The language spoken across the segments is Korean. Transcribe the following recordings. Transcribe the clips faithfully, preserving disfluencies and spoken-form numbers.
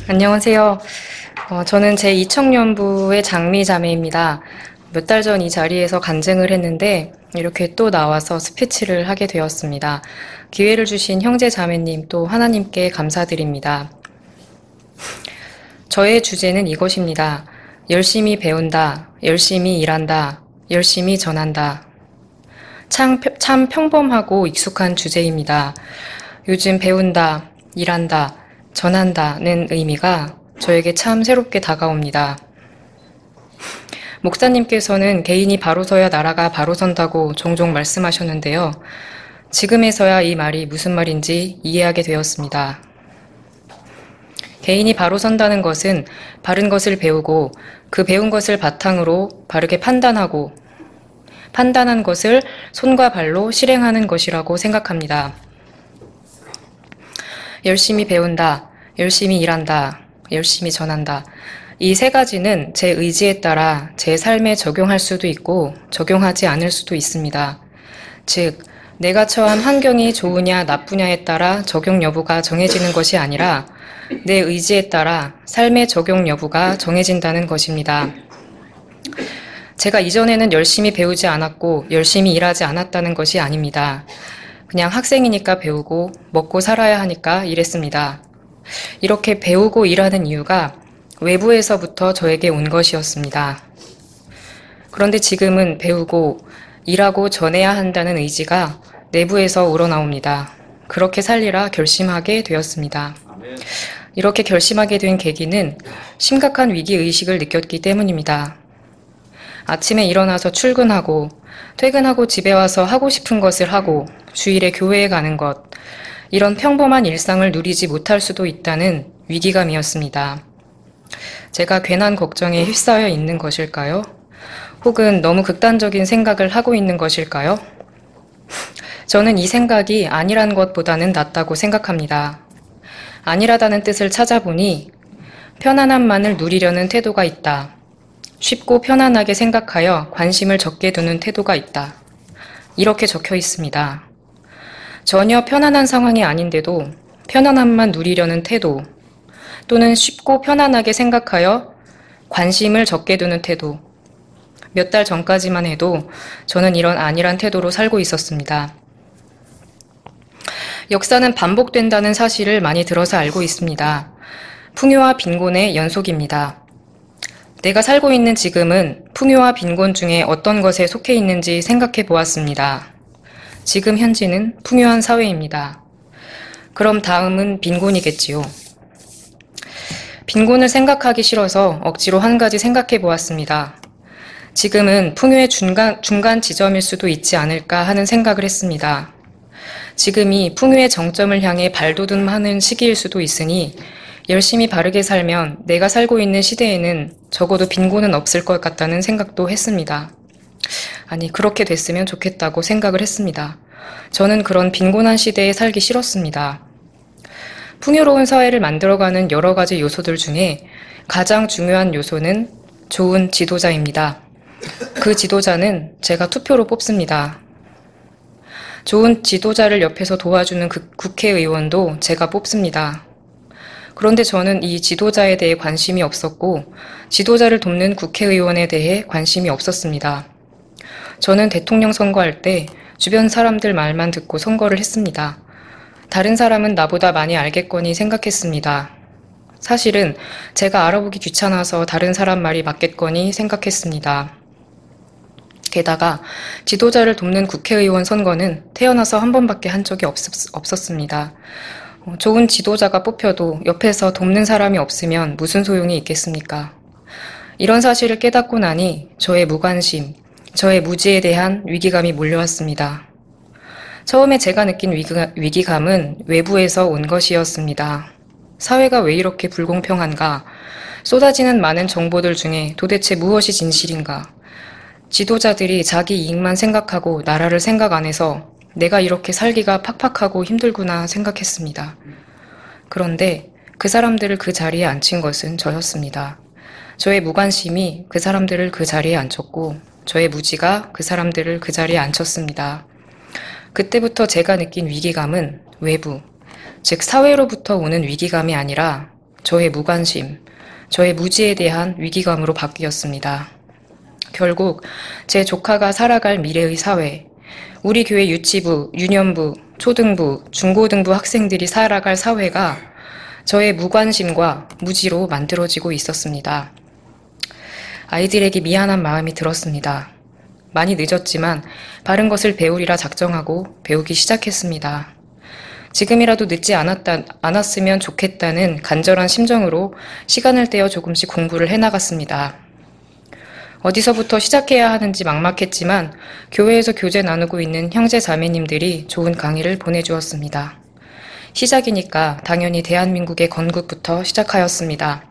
안녕하세요. 어, 저는 제이청년부의 장미 자매입니다. 몇 달 전 이 자리에서 간증을 했는데 이렇게 또 나와서 스피치를 하게 되었습니다. 기회를 주신 형제 자매님 또 하나님께 감사드립니다. 저의 주제는 이것입니다. 열심히 배운다, 열심히 일한다, 열심히 전한다. 참, 참 평범하고 익숙한 주제입니다. 요즘 배운다, 일한다, 전한다는 의미가 저에게 참 새롭게 다가옵니다. 목사님께서는 개인이 바로 서야 나라가 바로 선다고 종종 말씀하셨는데요. 지금에서야 이 말이 무슨 말인지 이해하게 되었습니다. 개인이 바로 선다는 것은 바른 것을 배우고 그 배운 것을 바탕으로 바르게 판단하고 판단한 것을 손과 발로 실행하는 것이라고 생각합니다. 열심히 배운다, 열심히 일한다, 열심히 전한다. 이 세 가지는 제 의지에 따라 제 삶에 적용할 수도 있고 적용하지 않을 수도 있습니다. 즉, 내가 처한 환경이 좋으냐 나쁘냐에 따라 적용 여부가 정해지는 것이 아니라 내 의지에 따라 삶의 적용 여부가 정해진다는 것입니다. 제가 이전에는 열심히 배우지 않았고 열심히 일하지 않았다는 것이 아닙니다. 그냥 학생이니까 배우고 먹고 살아야 하니까 일했습니다. 이렇게 배우고 일하는 이유가 외부에서부터 저에게 온 것이었습니다. 그런데 지금은 배우고 일하고 전해야 한다는 의지가 내부에서 우러나옵니다. 그렇게 살리라 결심하게 되었습니다. 이렇게 결심하게 된 계기는 심각한 위기의식을 느꼈기 때문입니다. 아침에 일어나서 출근하고 퇴근하고 집에 와서 하고 싶은 것을 하고 주일에 교회에 가는 것, 이런 평범한 일상을 누리지 못할 수도 있다는 위기감이었습니다. 제가 괜한 걱정에 휩싸여 있는 것일까요? 혹은 너무 극단적인 생각을 하고 있는 것일까요? 저는 이 생각이 아니란 것보다는 낫다고 생각합니다. 아니라다는 뜻을 찾아보니 편안함만을 누리려는 태도가 있다. 쉽고 편안하게 생각하여 관심을 적게 두는 태도가 있다. 이렇게 적혀 있습니다. 전혀 편안한 상황이 아닌데도 편안함만 누리려는 태도, 또는 쉽고 편안하게 생각하여 관심을 적게 두는 태도. 몇 달 전까지만 해도 저는 이런 안일한 태도로 살고 있었습니다. 역사는 반복된다는 사실을 많이 들어서 알고 있습니다. 풍요와 빈곤의 연속입니다. 내가 살고 있는 지금은 풍요와 빈곤 중에 어떤 것에 속해 있는지 생각해 보았습니다. 지금 현지는 풍요한 사회입니다. 그럼 다음은 빈곤이겠지요. 빈곤을 생각하기 싫어서 억지로 한 가지 생각해 보았습니다. 지금은 풍요의 중간, 중간 지점일 수도 있지 않을까 하는 생각을 했습니다. 지금이 풍요의 정점을 향해 발돋움하는 시기일 수도 있으니 열심히 바르게 살면 내가 살고 있는 시대에는 적어도 빈곤은 없을 것 같다는 생각도 했습니다. 아니, 그렇게 됐으면 좋겠다고 생각을 했습니다. 저는 그런 빈곤한 시대에 살기 싫었습니다. 풍요로운 사회를 만들어가는 여러 가지 요소들 중에 가장 중요한 요소는 좋은 지도자입니다. 그 지도자는 제가 투표로 뽑습니다. 좋은 지도자를 옆에서 도와주는 그 국회의원도 제가 뽑습니다. 그런데 저는 이 지도자에 대해 관심이 없었고 지도자를 돕는 국회의원에 대해 관심이 없었습니다. 저는 대통령 선거할 때 주변 사람들 말만 듣고 선거를 했습니다. 다른 사람은 나보다 많이 알겠거니 생각했습니다. 사실은 제가 알아보기 귀찮아서 다른 사람 말이 맞겠거니 생각했습니다. 게다가 지도자를 돕는 국회의원 선거는 태어나서 한 번밖에 한 적이 없, 없었습니다. 좋은 지도자가 뽑혀도 옆에서 돕는 사람이 없으면 무슨 소용이 있겠습니까? 이런 사실을 깨닫고 나니 저의 무관심, 저의 무지에 대한 위기감이 몰려왔습니다. 처음에 제가 느낀 위기가, 위기감은 외부에서 온 것이었습니다. 사회가 왜 이렇게 불공평한가? 쏟아지는 많은 정보들 중에 도대체 무엇이 진실인가? 지도자들이 자기 이익만 생각하고 나라를 생각 안 해서 내가 이렇게 살기가 팍팍하고 힘들구나 생각했습니다. 그런데 그 사람들을 그 자리에 앉힌 것은 저였습니다. 저의 무관심이 그 사람들을 그 자리에 앉혔고 저의 무지가 그 사람들을 그 자리에 앉혔습니다. 그때부터 제가 느낀 위기감은 외부, 즉 사회로부터 오는 위기감이 아니라 저의 무관심, 저의 무지에 대한 위기감으로 바뀌었습니다. 결국 제 조카가 살아갈 미래의 사회, 우리 교회 유치부, 유년부, 초등부, 중고등부 학생들이 살아갈 사회가 저의 무관심과 무지로 만들어지고 있었습니다. 아이들에게 미안한 마음이 들었습니다. 많이 늦었지만 바른 것을 배우리라 작정하고 배우기 시작했습니다. 지금이라도 늦지 않았다, 않았으면 좋겠다는 간절한 심정으로 시간을 떼어 조금씩 공부를 해나갔습니다. 어디서부터 시작해야 하는지 막막했지만 교회에서 교제 나누고 있는 형제 자매님들이 좋은 강의를 보내주었습니다. 시작이니까 당연히 대한민국의 건국부터 시작하였습니다.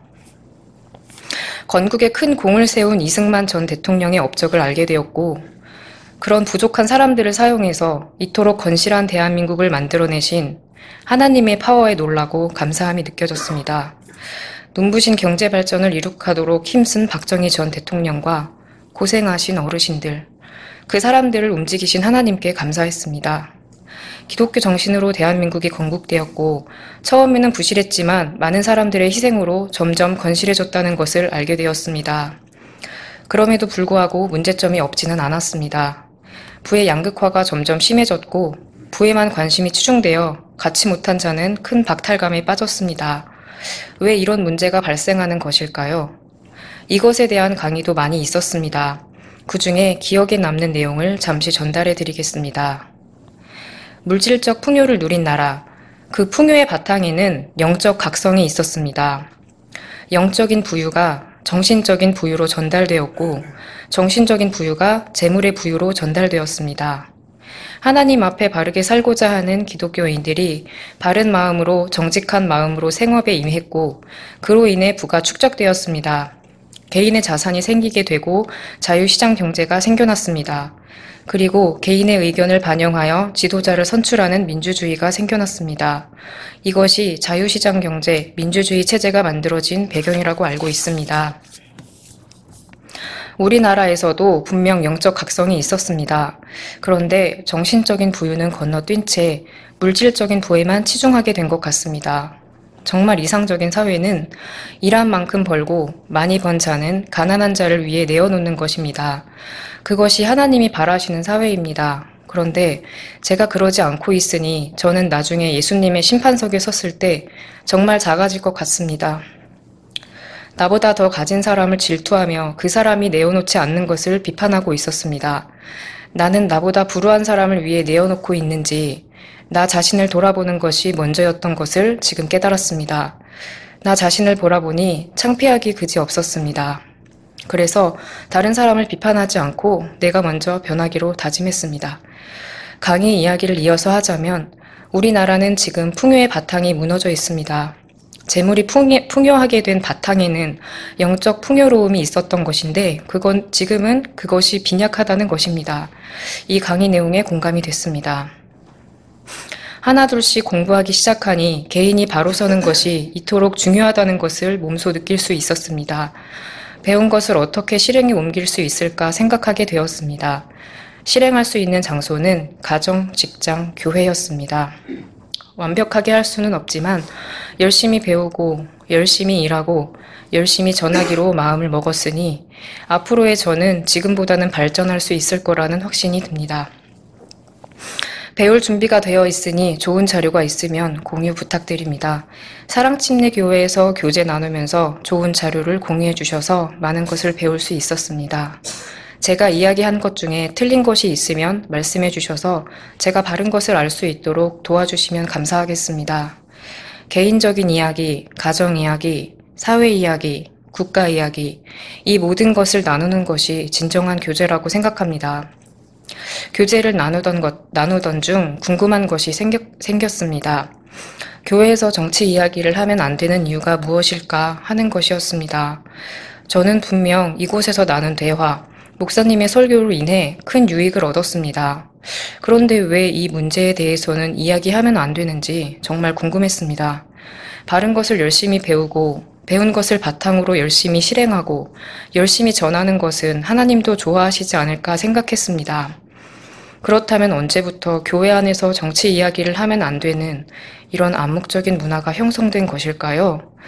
건국에 큰 공을 세운 이승만 전 대통령의 업적을 알게 되었고, 그런 부족한 사람들을 사용해서 이토록 건실한 대한민국을 만들어내신 하나님의 파워에 놀라고 감사함이 느껴졌습니다. 눈부신 경제 발전을 이룩하도록 힘쓴 박정희 전 대통령과 고생하신 어르신들, 그 사람들을 움직이신 하나님께 감사했습니다. 기독교 정신으로 대한민국이 건국되었고 처음에는 부실했지만 많은 사람들의 희생으로 점점 건실해졌다는 것을 알게 되었습니다. 그럼에도 불구하고 문제점이 없지는 않았습니다. 부의 양극화가 점점 심해졌고 부에만 관심이 치중되어 갖지 못한 자는 큰 박탈감에 빠졌습니다. 왜 이런 문제가 발생하는 것일까요? 이것에 대한 강의도 많이 있었습니다. 그 중에 기억에 남는 내용을 잠시 전달해 드리겠습니다. 물질적 풍요를 누린 나라, 그 풍요의 바탕에는 영적 각성이 있었습니다. 영적인 부유가 정신적인 부유로 전달되었고 정신적인 부유가 재물의 부유로 전달되었습니다. 하나님 앞에 바르게 살고자 하는 기독교인들이 바른 마음으로 정직한 마음으로 생업에 임했고 그로 인해 부가 축적되었습니다. 개인의 자산이 생기게 되고 자유시장 경제가 생겨났습니다. 그리고 개인의 의견을 반영하여 지도자를 선출하는 민주주의가 생겨났습니다. 이것이 자유시장 경제, 민주주의 체제가 만들어진 배경이라고 알고 있습니다. 우리나라에서도 분명 영적 각성이 있었습니다. 그런데 정신적인 부유는 건너뛴 채 물질적인 부에만 치중하게 된 것 같습니다. 정말 이상적인 사회는 일한 만큼 벌고 많이 번 자는 가난한 자를 위해 내어놓는 것입니다. 그것이 하나님이 바라시는 사회입니다. 그런데 제가 그러지 않고 있으니 저는 나중에 예수님의 심판석에 섰을 때 정말 작아질 것 같습니다. 나보다 더 가진 사람을 질투하며 그 사람이 내어놓지 않는 것을 비판하고 있었습니다. 나는 나보다 불우한 사람을 위해 내어놓고 있는지 나 자신을 돌아보는 것이 먼저였던 것을 지금 깨달았습니다. 나 자신을 보라보니 창피하기 그지 없었습니다. 그래서 다른 사람을 비판하지 않고 내가 먼저 변하기로 다짐했습니다. 강의 이야기를 이어서 하자면 우리나라는 지금 풍요의 바탕이 무너져 있습니다. 재물이 풍요, 풍요하게 된 바탕에는 영적 풍요로움이 있었던 것인데 그건 지금은 그것이 빈약하다는 것입니다. 이 강의 내용에 공감이 됐습니다. 하나둘씩 공부하기 시작하니 개인이 바로 서는 것이 이토록 중요하다는 것을 몸소 느낄 수 있었습니다. 배운 것을 어떻게 실행에 옮길 수 있을까 생각하게 되었습니다. 실행할 수 있는 장소는 가정, 직장, 교회였습니다. 완벽하게 할 수는 없지만 열심히 배우고 열심히 일하고 열심히 전하기로 마음을 먹었으니 앞으로의 저는 지금보다는 발전할 수 있을 거라는 확신이 듭니다. 배울 준비가 되어 있으니 좋은 자료가 있으면 공유 부탁드립니다. 사랑침례교회에서 교재 나누면서 좋은 자료를 공유해 주셔서 많은 것을 배울 수 있었습니다. 제가 이야기한 것 중에 틀린 것이 있으면 말씀해 주셔서 제가 바른 것을 알 수 있도록 도와주시면 감사하겠습니다. 개인적인 이야기, 가정 이야기, 사회 이야기, 국가 이야기, 이 모든 것을 나누는 것이 진정한 교제라고 생각합니다. 교제를 나누던 것, 나누던 중 궁금한 것이 생겼, 생겼습니다. 교회에서 정치 이야기를 하면 안 되는 이유가 무엇일까 하는 것이었습니다. 저는 분명 이곳에서 나눈 대화, 목사님의 설교로 인해 큰 유익을 얻었습니다. 그런데 왜 이 문제에 대해서는 이야기하면 안 되는지 정말 궁금했습니다. 바른 것을 열심히 배우고 배운 것을 바탕으로 열심히 실행하고 열심히 전하는 것은 하나님도 좋아하시지 않을까 생각했습니다. 그렇다면 언제부터 교회 안에서 정치 이야기를 하면 안 되는 이런 암묵적인 문화가 형성된 것일까요?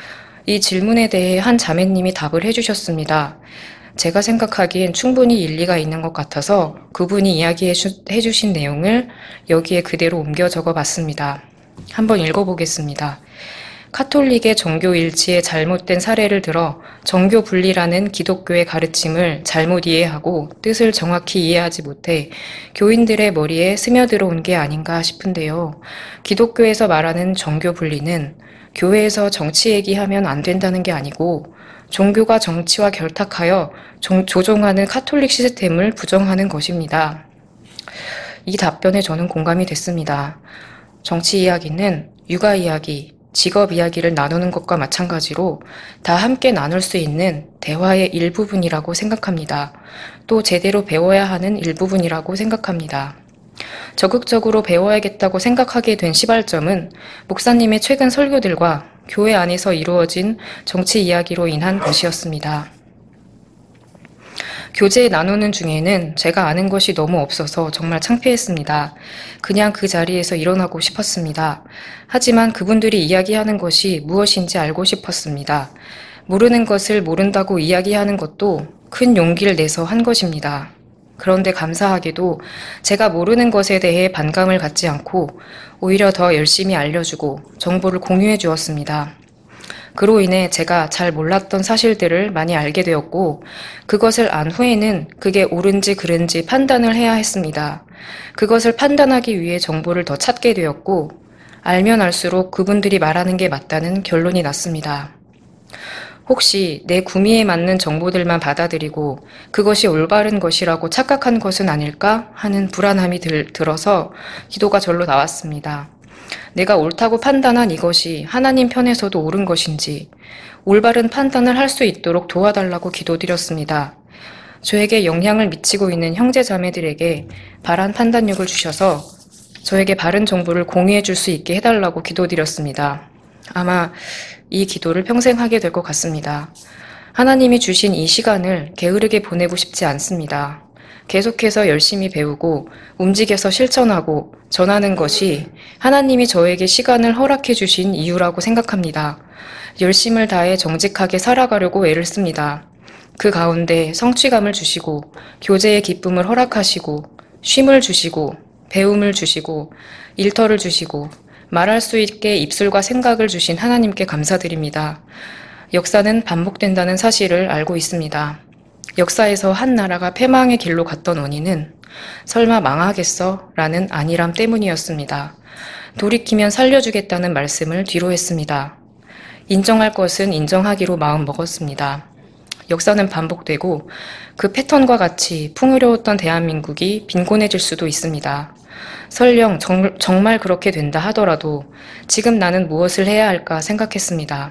이 질문에 대해 한 자매님이 답을 해주셨습니다. 제가 생각하기엔 충분히 일리가 있는 것 같아서 그분이 이야기해 주신 내용을 여기에 그대로 옮겨 적어 봤습니다. 한번 읽어보겠습니다. 카톨릭의 정교 일치의 잘못된 사례를 들어 정교 분리라는 기독교의 가르침을 잘못 이해하고 뜻을 정확히 이해하지 못해 교인들의 머리에 스며들어온 게 아닌가 싶은데요. 기독교에서 말하는 정교 분리는 교회에서 정치 얘기하면 안 된다는 게 아니고 종교가 정치와 결탁하여 종, 조종하는 카톨릭 시스템을 부정하는 것입니다. 이 답변에 저는 공감이 됐습니다. 정치 이야기는 육아 이야기, 직업 이야기를 나누는 것과 마찬가지로 다 함께 나눌 수 있는 대화의 일부분이라고 생각합니다. 또 제대로 배워야 하는 일부분이라고 생각합니다. 적극적으로 배워야겠다고 생각하게 된 시발점은 목사님의 최근 설교들과 교회 안에서 이루어진 정치 이야기로 인한 것이었습니다. 교제 나누는 중에는 제가 아는 것이 너무 없어서 정말 창피했습니다. 그냥 그 자리에서 일어나고 싶었습니다. 하지만 그분들이 이야기하는 것이 무엇인지 알고 싶었습니다. 모르는 것을 모른다고 이야기하는 것도 큰 용기를 내서 한 것입니다. 그런데 감사하게도 제가 모르는 것에 대해 반감을 갖지 않고 오히려 더 열심히 알려주고 정보를 공유해 주었습니다. 그로 인해 제가 잘 몰랐던 사실들을 많이 알게 되었고 그것을 안 후에는 그게 옳은지 그른지 판단을 해야 했습니다. 그것을 판단하기 위해 정보를 더 찾게 되었고 알면 알수록 그분들이 말하는 게 맞다는 결론이 났습니다. 혹시 내 구미에 맞는 정보들만 받아들이고 그것이 올바른 것이라고 착각한 것은 아닐까 하는 불안함이 들, 들어서 기도가 절로 나왔습니다. 내가 옳다고 판단한 이것이 하나님 편에서도 옳은 것인지 올바른 판단을 할 수 있도록 도와달라고 기도드렸습니다. 저에게 영향을 미치고 있는 형제자매들에게 바른 판단력을 주셔서 저에게 바른 정보를 공유해 줄 수 있게 해달라고 기도드렸습니다. 아마 이 기도를 평생 하게 될 것 같습니다. 하나님이 주신 이 시간을 게으르게 보내고 싶지 않습니다. 계속해서 열심히 배우고 움직여서 실천하고 전하는 것이 하나님이 저에게 시간을 허락해 주신 이유라고 생각합니다. 열심을 다해 정직하게 살아가려고 애를 씁니다. 그 가운데 성취감을 주시고 교제의 기쁨을 허락하시고 쉼을 주시고 배움을 주시고 일터를 주시고 말할 수 있게 입술과 생각을 주신 하나님께 감사드립니다. 역사는 반복된다는 사실을 알고 있습니다. 역사에서 한 나라가 패망의 길로 갔던 원인은 설마 망하겠어? 라는 안일함 때문이었습니다. 돌이키면 살려주겠다는 말씀을 뒤로 했습니다. 인정할 것은 인정하기로 마음 먹었습니다. 역사는 반복되고 그 패턴과 같이 풍요로웠던 대한민국이 빈곤해질 수도 있습니다. 설령 정, 정말 그렇게 된다 하더라도 지금 나는 무엇을 해야 할까 생각했습니다.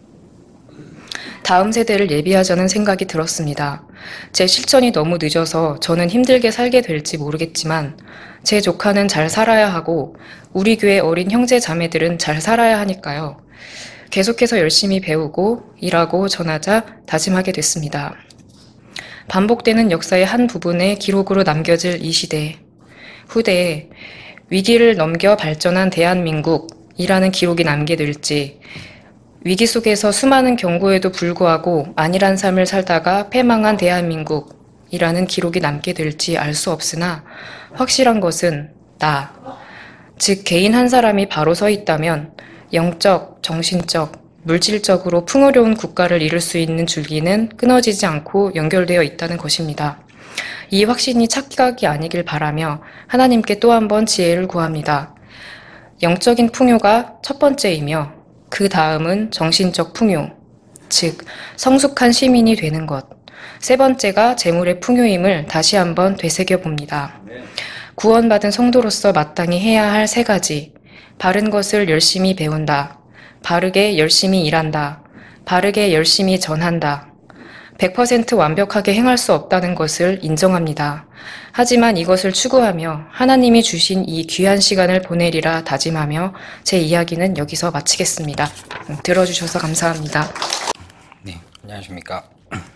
다음 세대를 예비하자는 생각이 들었습니다. 제 실천이 너무 늦어서 저는 힘들게 살게 될지 모르겠지만 제 조카는 잘 살아야 하고 우리 교회 어린 형제 자매들은 잘 살아야 하니까요. 계속해서 열심히 배우고 일하고 전하자 다짐하게 됐습니다. 반복되는 역사의 한 부분에 기록으로 남겨질 이 시대. 후대에 위기를 넘겨 발전한 대한민국이라는 기록이 남게 될지 위기 속에서 수많은 경고에도 불구하고 안일한 삶을 살다가 패망한 대한민국이라는 기록이 남게 될지 알 수 없으나 확실한 것은 나, 즉 개인 한 사람이 바로 서 있다면 영적, 정신적, 물질적으로 풍요로운 국가를 이룰 수 있는 줄기는 끊어지지 않고 연결되어 있다는 것입니다. 이 확신이 착각이 아니길 바라며 하나님께 또 한 번 지혜를 구합니다. 영적인 풍요가 첫 번째이며 그 다음은 정신적 풍요, 즉 성숙한 시민이 되는 것. 세 번째가 재물의 풍요임을 다시 한번 되새겨봅니다. 구원받은 성도로서 마땅히 해야 할 세 가지. 바른 것을 열심히 배운다. 바르게 열심히 일한다. 바르게 열심히 전한다. 백 퍼센트 완벽하게 행할 수 없다는 것을 인정합니다. 하지만 이것을 추구하며 하나님이 주신 이 귀한 시간을 보내리라 다짐하며 제 이야기는 여기서 마치겠습니다. 들어주셔서 감사합니다. 네, 안녕하십니까.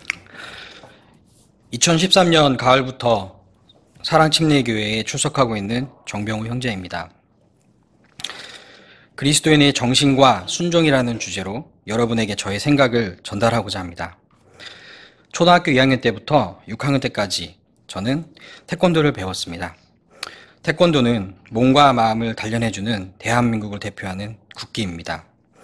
이천십삼 년 가을부터 사랑침례교회에 출석하고 있는 정병우 형제입니다. 그리스도인의 정신과 순종이라는 주제로 여러분에게 저의 생각을 전달하고자 합니다. 초등학교 이 학년 때부터 육 학년 때까지 저는 태권도를 배웠습니다. 태권도는 몸과 마음을 단련해주는 대한민국을 대표하는 국기입니다.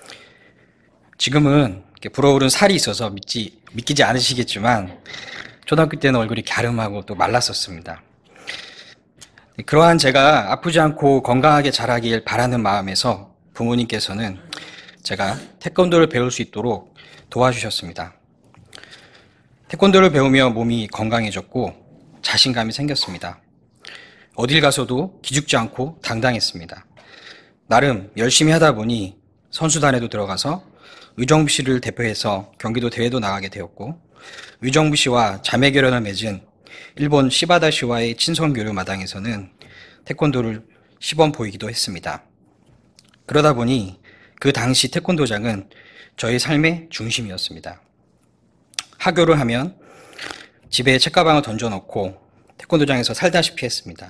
지금은 불어오른 살이 있어서 믿지, 믿기지 않으시겠지만 초등학교 때는 얼굴이 갸름하고 또 말랐었습니다. 그러한 제가 아프지 않고 건강하게 자라길 바라는 마음에서 부모님께서는 제가 태권도를 배울 수 있도록 도와주셨습니다. 태권도를 배우며 몸이 건강해졌고 자신감이 생겼습니다. 어딜 가서도 기죽지 않고 당당했습니다. 나름 열심히 하다 보니 선수단에도 들어가서 의정부 시를 대표해서 경기도 대회도 나가게 되었고 의정부 시와 자매결연을 맺은 일본 시바다 시와의 친선교류 마당에서는 태권도를 시범 보이기도 했습니다. 그러다 보니 그 당시 태권도장은 저의 삶의 중심이었습니다. 하교를 하면 집에 책가방을 던져놓고 태권도장에서 살다시피 했습니다.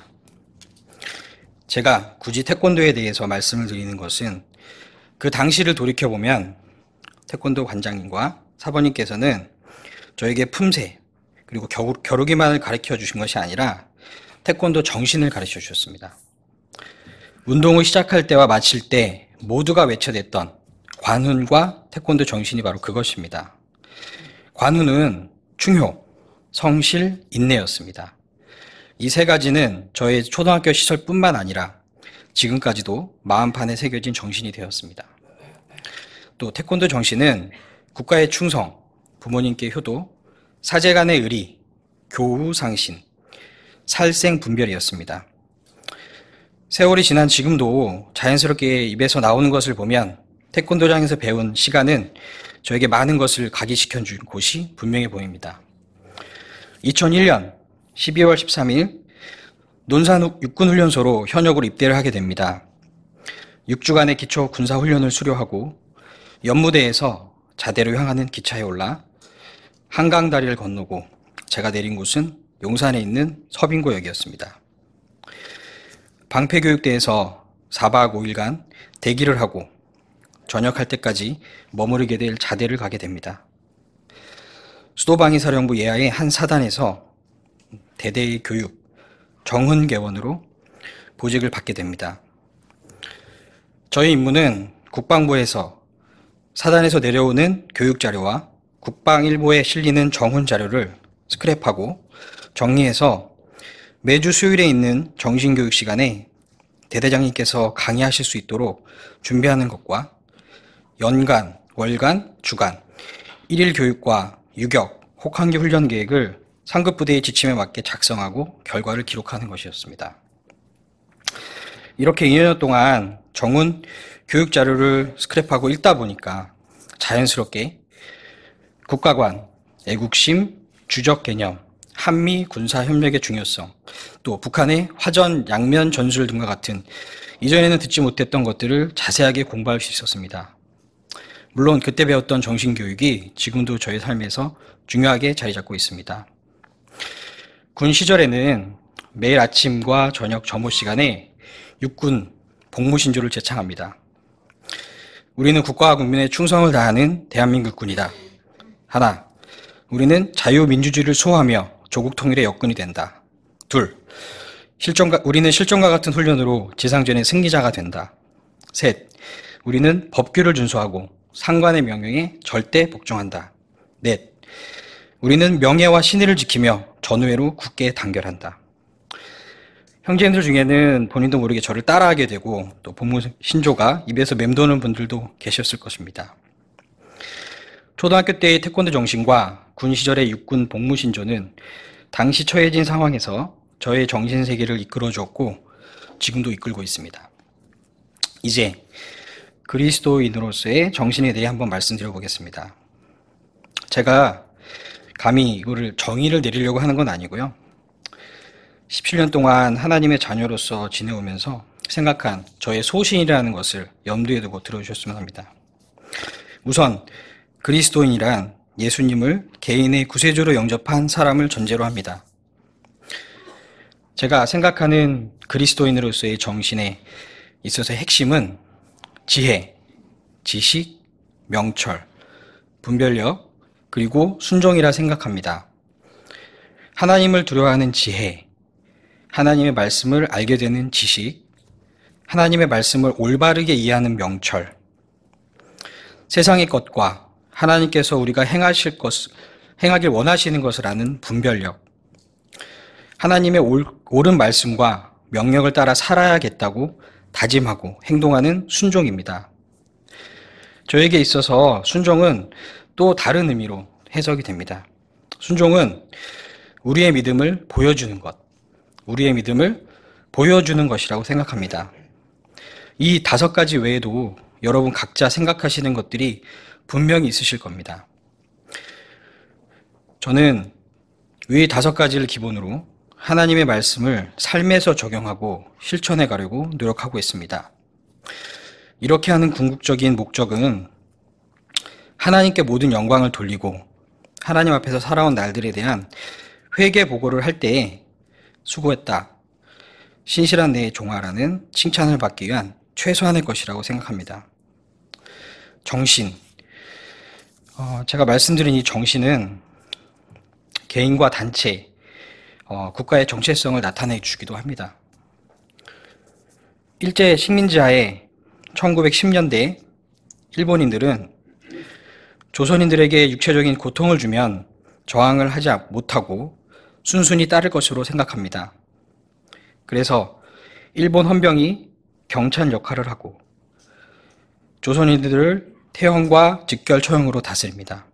제가 굳이 태권도에 대해서 말씀을 드리는 것은 그 당시를 돌이켜보면 태권도 관장님과 사모님께서는 저에게 품새 그리고 겨루기만을 가르쳐 주신 것이 아니라 태권도 정신을 가르쳐 주셨습니다. 운동을 시작할 때와 마칠 때 모두가 외쳐댔던 관훈과 태권도 정신이 바로 그것입니다. 관훈은 충효, 성실, 인내였습니다. 이 세 가지는 저의 초등학교 시절뿐만 아니라 지금까지도 마음판에 새겨진 정신이 되었습니다. 또 태권도 정신은 국가의 충성, 부모님께 효도, 사제간의 의리, 교우상신, 살생분별이었습니다. 세월이 지난 지금도 자연스럽게 입에서 나오는 것을 보면 태권도장에서 배운 시간은 저에게 많은 것을 각인시켜준 곳이 분명해 보입니다. 이천일 년 십이월 십삼일 논산 육군훈련소로 현역으로 입대를 하게 됩니다. 육 주간의 기초 군사훈련을 수료하고 연무대에서 자대로 향하는 기차에 올라 한강다리를 건너고 제가 내린 곳은 용산에 있는 서빙고역이었습니다. 방패교육대에서 사박 오일간 대기를 하고 전역할 때까지 머무르게 될 자대를 가게 됩니다. 수도방위사령부 예하의 한 사단에서 대대의 교육, 정훈계원으로 보직을 받게 됩니다. 저희 임무는 국방부에서 사단에서 내려오는 교육자료와 국방일보에 실리는 정훈자료를 스크랩하고 정리해서 매주 수요일에 있는 정신교육 시간에 대대장님께서 강의하실 수 있도록 준비하는 것과 연간, 월간, 주간, 일일 교육과 유격, 혹한기 훈련 계획을 상급 부대의 지침에 맞게 작성하고 결과를 기록하는 것이었습니다. 이렇게 이 년 동안 정훈 교육 자료를 스크랩하고 읽다 보니까 자연스럽게 국가관, 애국심, 주적 개념, 한미 군사 협력의 중요성, 또 북한의 화전, 양면 전술 등과 같은 이전에는 듣지 못했던 것들을 자세하게 공부할 수 있었습니다. 물론 그때 배웠던 정신교육이 지금도 저의 삶에서 중요하게 자리 잡고 있습니다. 군 시절에는 매일 아침과 저녁 점호 시간에 육군 복무신조를 제창합니다. 우리는 국가와 국민의 충성을 다하는 대한민국 군이다. 하나, 우리는 자유민주주의를 수호하며 조국 통일의 여건이 된다. 둘, 실전과, 우리는 실전과 같은 훈련으로 지상전의 승리자가 된다. 셋, 우리는 법규를 준수하고 상관의 명령에 절대 복종한다. 넷, 우리는 명예와 신의를 지키며 전우회로 굳게 단결한다. 형제님들 중에는 본인도 모르게 저를 따라하게 되고 또 복무 신조가 입에서 맴도는 분들도 계셨을 것입니다. 초등학교 때의 태권도 정신과 군 시절의 육군 복무 신조는 당시 처해진 상황에서 저의 정신세계를 이끌어 주었고 지금도 이끌고 있습니다. 이제 그리스도인으로서의 정신에 대해 한번 말씀드려 보겠습니다. 제가 감히 이거를 정의를 내리려고 하는 건 아니고요. 십칠 년 동안 하나님의 자녀로서 지내오면서 생각한 저의 소신이라는 것을 염두에 두고 들어주셨으면 합니다. 우선 그리스도인이란 예수님을 개인의 구세주로 영접한 사람을 전제로 합니다. 제가 생각하는 그리스도인으로서의 정신에 있어서의 핵심은 지혜, 지식, 명철, 분별력, 그리고 순종이라 생각합니다. 하나님을 두려워하는 지혜, 하나님의 말씀을 알게 되는 지식, 하나님의 말씀을 올바르게 이해하는 명철, 세상의 것과 하나님께서 우리가 행하실 것, 행하길 원하시는 것을 아는 분별력, 하나님의 올, 옳은 말씀과 명령을 따라 살아야겠다고 다짐하고 행동하는 순종입니다. 저에게 있어서 순종은 또 다른 의미로 해석이 됩니다. 순종은 우리의 믿음을 보여주는 것, 우리의 믿음을 보여주는 것이라고 생각합니다. 이 다섯 가지 외에도 여러분 각자 생각하시는 것들이 분명히 있으실 겁니다. 저는 이 다섯 가지를 기본으로 하나님의 말씀을 삶에서 적용하고 실천해 가려고 노력하고 있습니다. 이렇게 하는 궁극적인 목적은 하나님께 모든 영광을 돌리고 하나님 앞에서 살아온 날들에 대한 회개 보고를 할 때에 수고했다, 신실한 내 종아라는 칭찬을 받기 위한 최소한의 것이라고 생각합니다. 정신, 어, 제가 말씀드린 이 정신은 개인과 단체, 어, 국가의 정체성을 나타내 주기도 합니다. 일제 식민지하에 천구백십 년대 일본인들은 조선인들에게 육체적인 고통을 주면 저항을 하지 못하고 순순히 따를 것으로 생각합니다. 그래서 일본 헌병이 경찰 역할을 하고 조선인들을 태형과 직결 처형으로 다스립니다.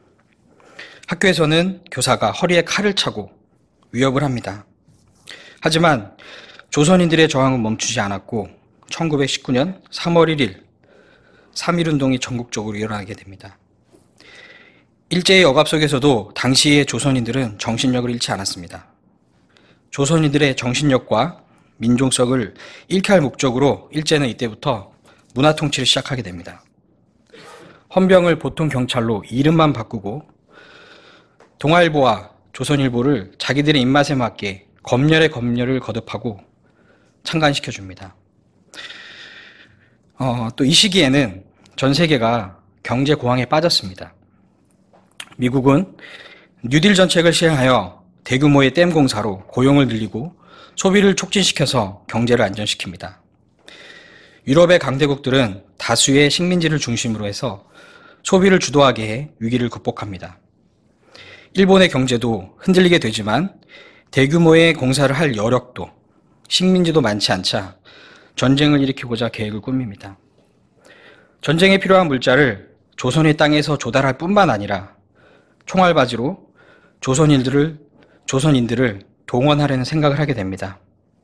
학교에서는 교사가 허리에 칼을 차고 위협을 합니다. 하지만 조선인들의 저항은 멈추지 않았고 천구백십구 년 삼월 일일 삼일운동이 전국적으로 일어나게 됩니다. 일제의 억압 속에서도 당시의 조선인들은 정신력을 잃지 않았습니다. 조선인들의 정신력과 민족성을 잃게 할 목적으로 일제는 이때부터 문화 통치를 시작하게 됩니다. 헌병을 보통 경찰로 이름만 바꾸고 동아일보와 조선일보를 자기들의 입맛에 맞게 검열에 검열을 거듭하고 창간시켜줍니다. 어, 또 이 시기에는 전 세계가 경제 고항에 빠졌습니다. 미국은 뉴딜 정책을 시행하여 대규모의 댐 공사로 고용을 늘리고 소비를 촉진시켜서 경제를 안정시킵니다. 유럽의 강대국들은 다수의 식민지를 중심으로 해서 소비를 주도하게 해 위기를 극복합니다. 일본의 경제도 흔들리게 되지만 대규모의 공사를 할 여력도 식민지도 많지 않자 전쟁을 일으키고자 계획을 꾸밉니다. 전쟁에 필요한 물자를 조선의 땅에서 조달할 뿐만 아니라 총알바지로 조선인들을, 조선인들을 동원하려는 생각을 하게 됩니다.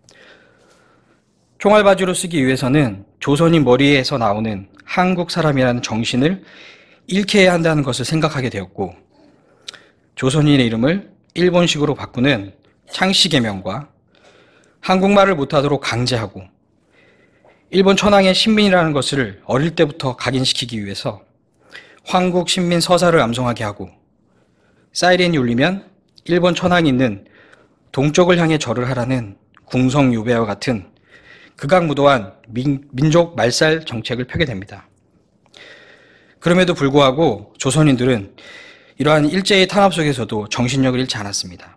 총알바지로 쓰기 위해서는 조선인 머리에서 나오는 한국 사람이라는 정신을 잃게 해야 한다는 것을 생각하게 되었고, 조선인의 이름을 일본식으로 바꾸는 창씨개명과 한국말을 못하도록 강제하고 일본 천황의 신민이라는 것을 어릴 때부터 각인시키기 위해서 황국 신민 서사를 암송하게 하고, 사이렌이 울리면 일본 천황이 있는 동쪽을 향해 절을 하라는 궁성요배와 같은 극악무도한 민, 민족 말살 정책을 펴게 됩니다. 그럼에도 불구하고 조선인들은 이러한 일제의 탄압 속에서도 정신력을 잃지 않았습니다.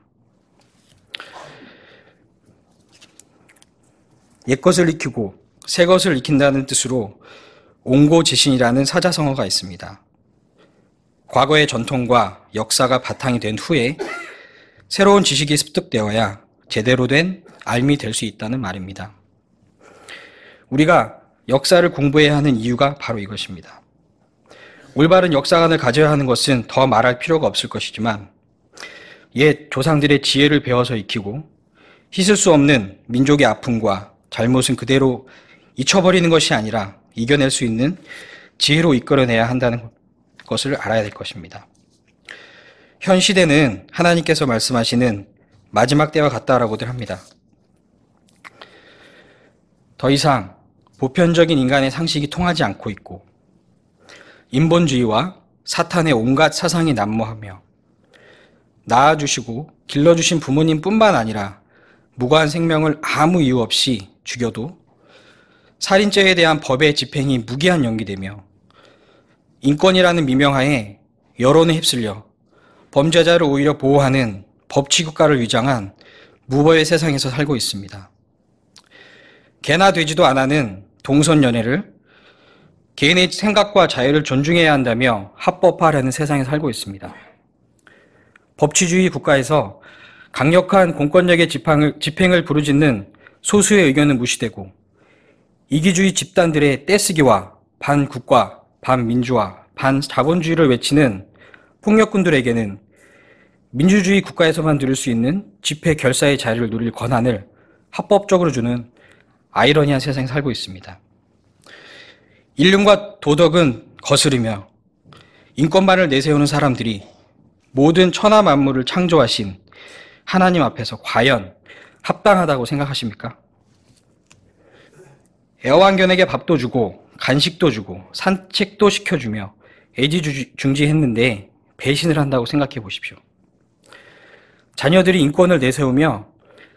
옛것을 익히고 새것을 익힌다는 뜻으로 옹고지신이라는 사자성어가 있습니다. 과거의 전통과 역사가 바탕이 된 후에 새로운 지식이 습득되어야 제대로 된 알미 될 수 있다는 말입니다. 우리가 역사를 공부해야 하는 이유가 바로 이것입니다. 올바른 역사관을 가져야 하는 것은 더 말할 필요가 없을 것이지만 옛 조상들의 지혜를 배워서 익히고 씻을 수 없는 민족의 아픔과 잘못은 그대로 잊혀버리는 것이 아니라 이겨낼 수 있는 지혜로 이끌어내야 한다는 것을 알아야 될 것입니다. 현 시대는 하나님께서 말씀하시는 마지막 때와 같다라고들 합니다. 더 이상 보편적인 인간의 상식이 통하지 않고 있고 인본주의와 사탄의 온갖 사상이 난무하며 낳아주시고 길러주신 부모님뿐만 아니라 무고한 생명을 아무 이유 없이 죽여도 살인죄에 대한 법의 집행이 무기한 연기되며 인권이라는 미명하에 여론에 휩쓸려 범죄자를 오히려 보호하는 법치국가를 위장한 무법의 세상에서 살고 있습니다. 개나 되지도 않아는 동성연애를 개인의 생각과 자유를 존중해야 한다며 합법화하려는 세상에 살고 있습니다. 법치주의 국가에서 강력한 공권력의 집행을, 집행을 부르짖는 소수의 의견은 무시되고 이기주의 집단들의 떼쓰기와 반국가, 반민주화, 반자본주의를 외치는 폭력군들에게는 민주주의 국가에서만 누릴 수 있는 집회 결사의 자유를 누릴 권한을 합법적으로 주는 아이러니한 세상에 살고 있습니다. 인륜과 도덕은 거스르며 인권만을 내세우는 사람들이 모든 천하 만물을 창조하신 하나님 앞에서 과연 합당하다고 생각하십니까? 애완견에게 밥도 주고 간식도 주고 산책도 시켜주며 애지중지했는데 배신을 한다고 생각해 보십시오. 자녀들이 인권을 내세우며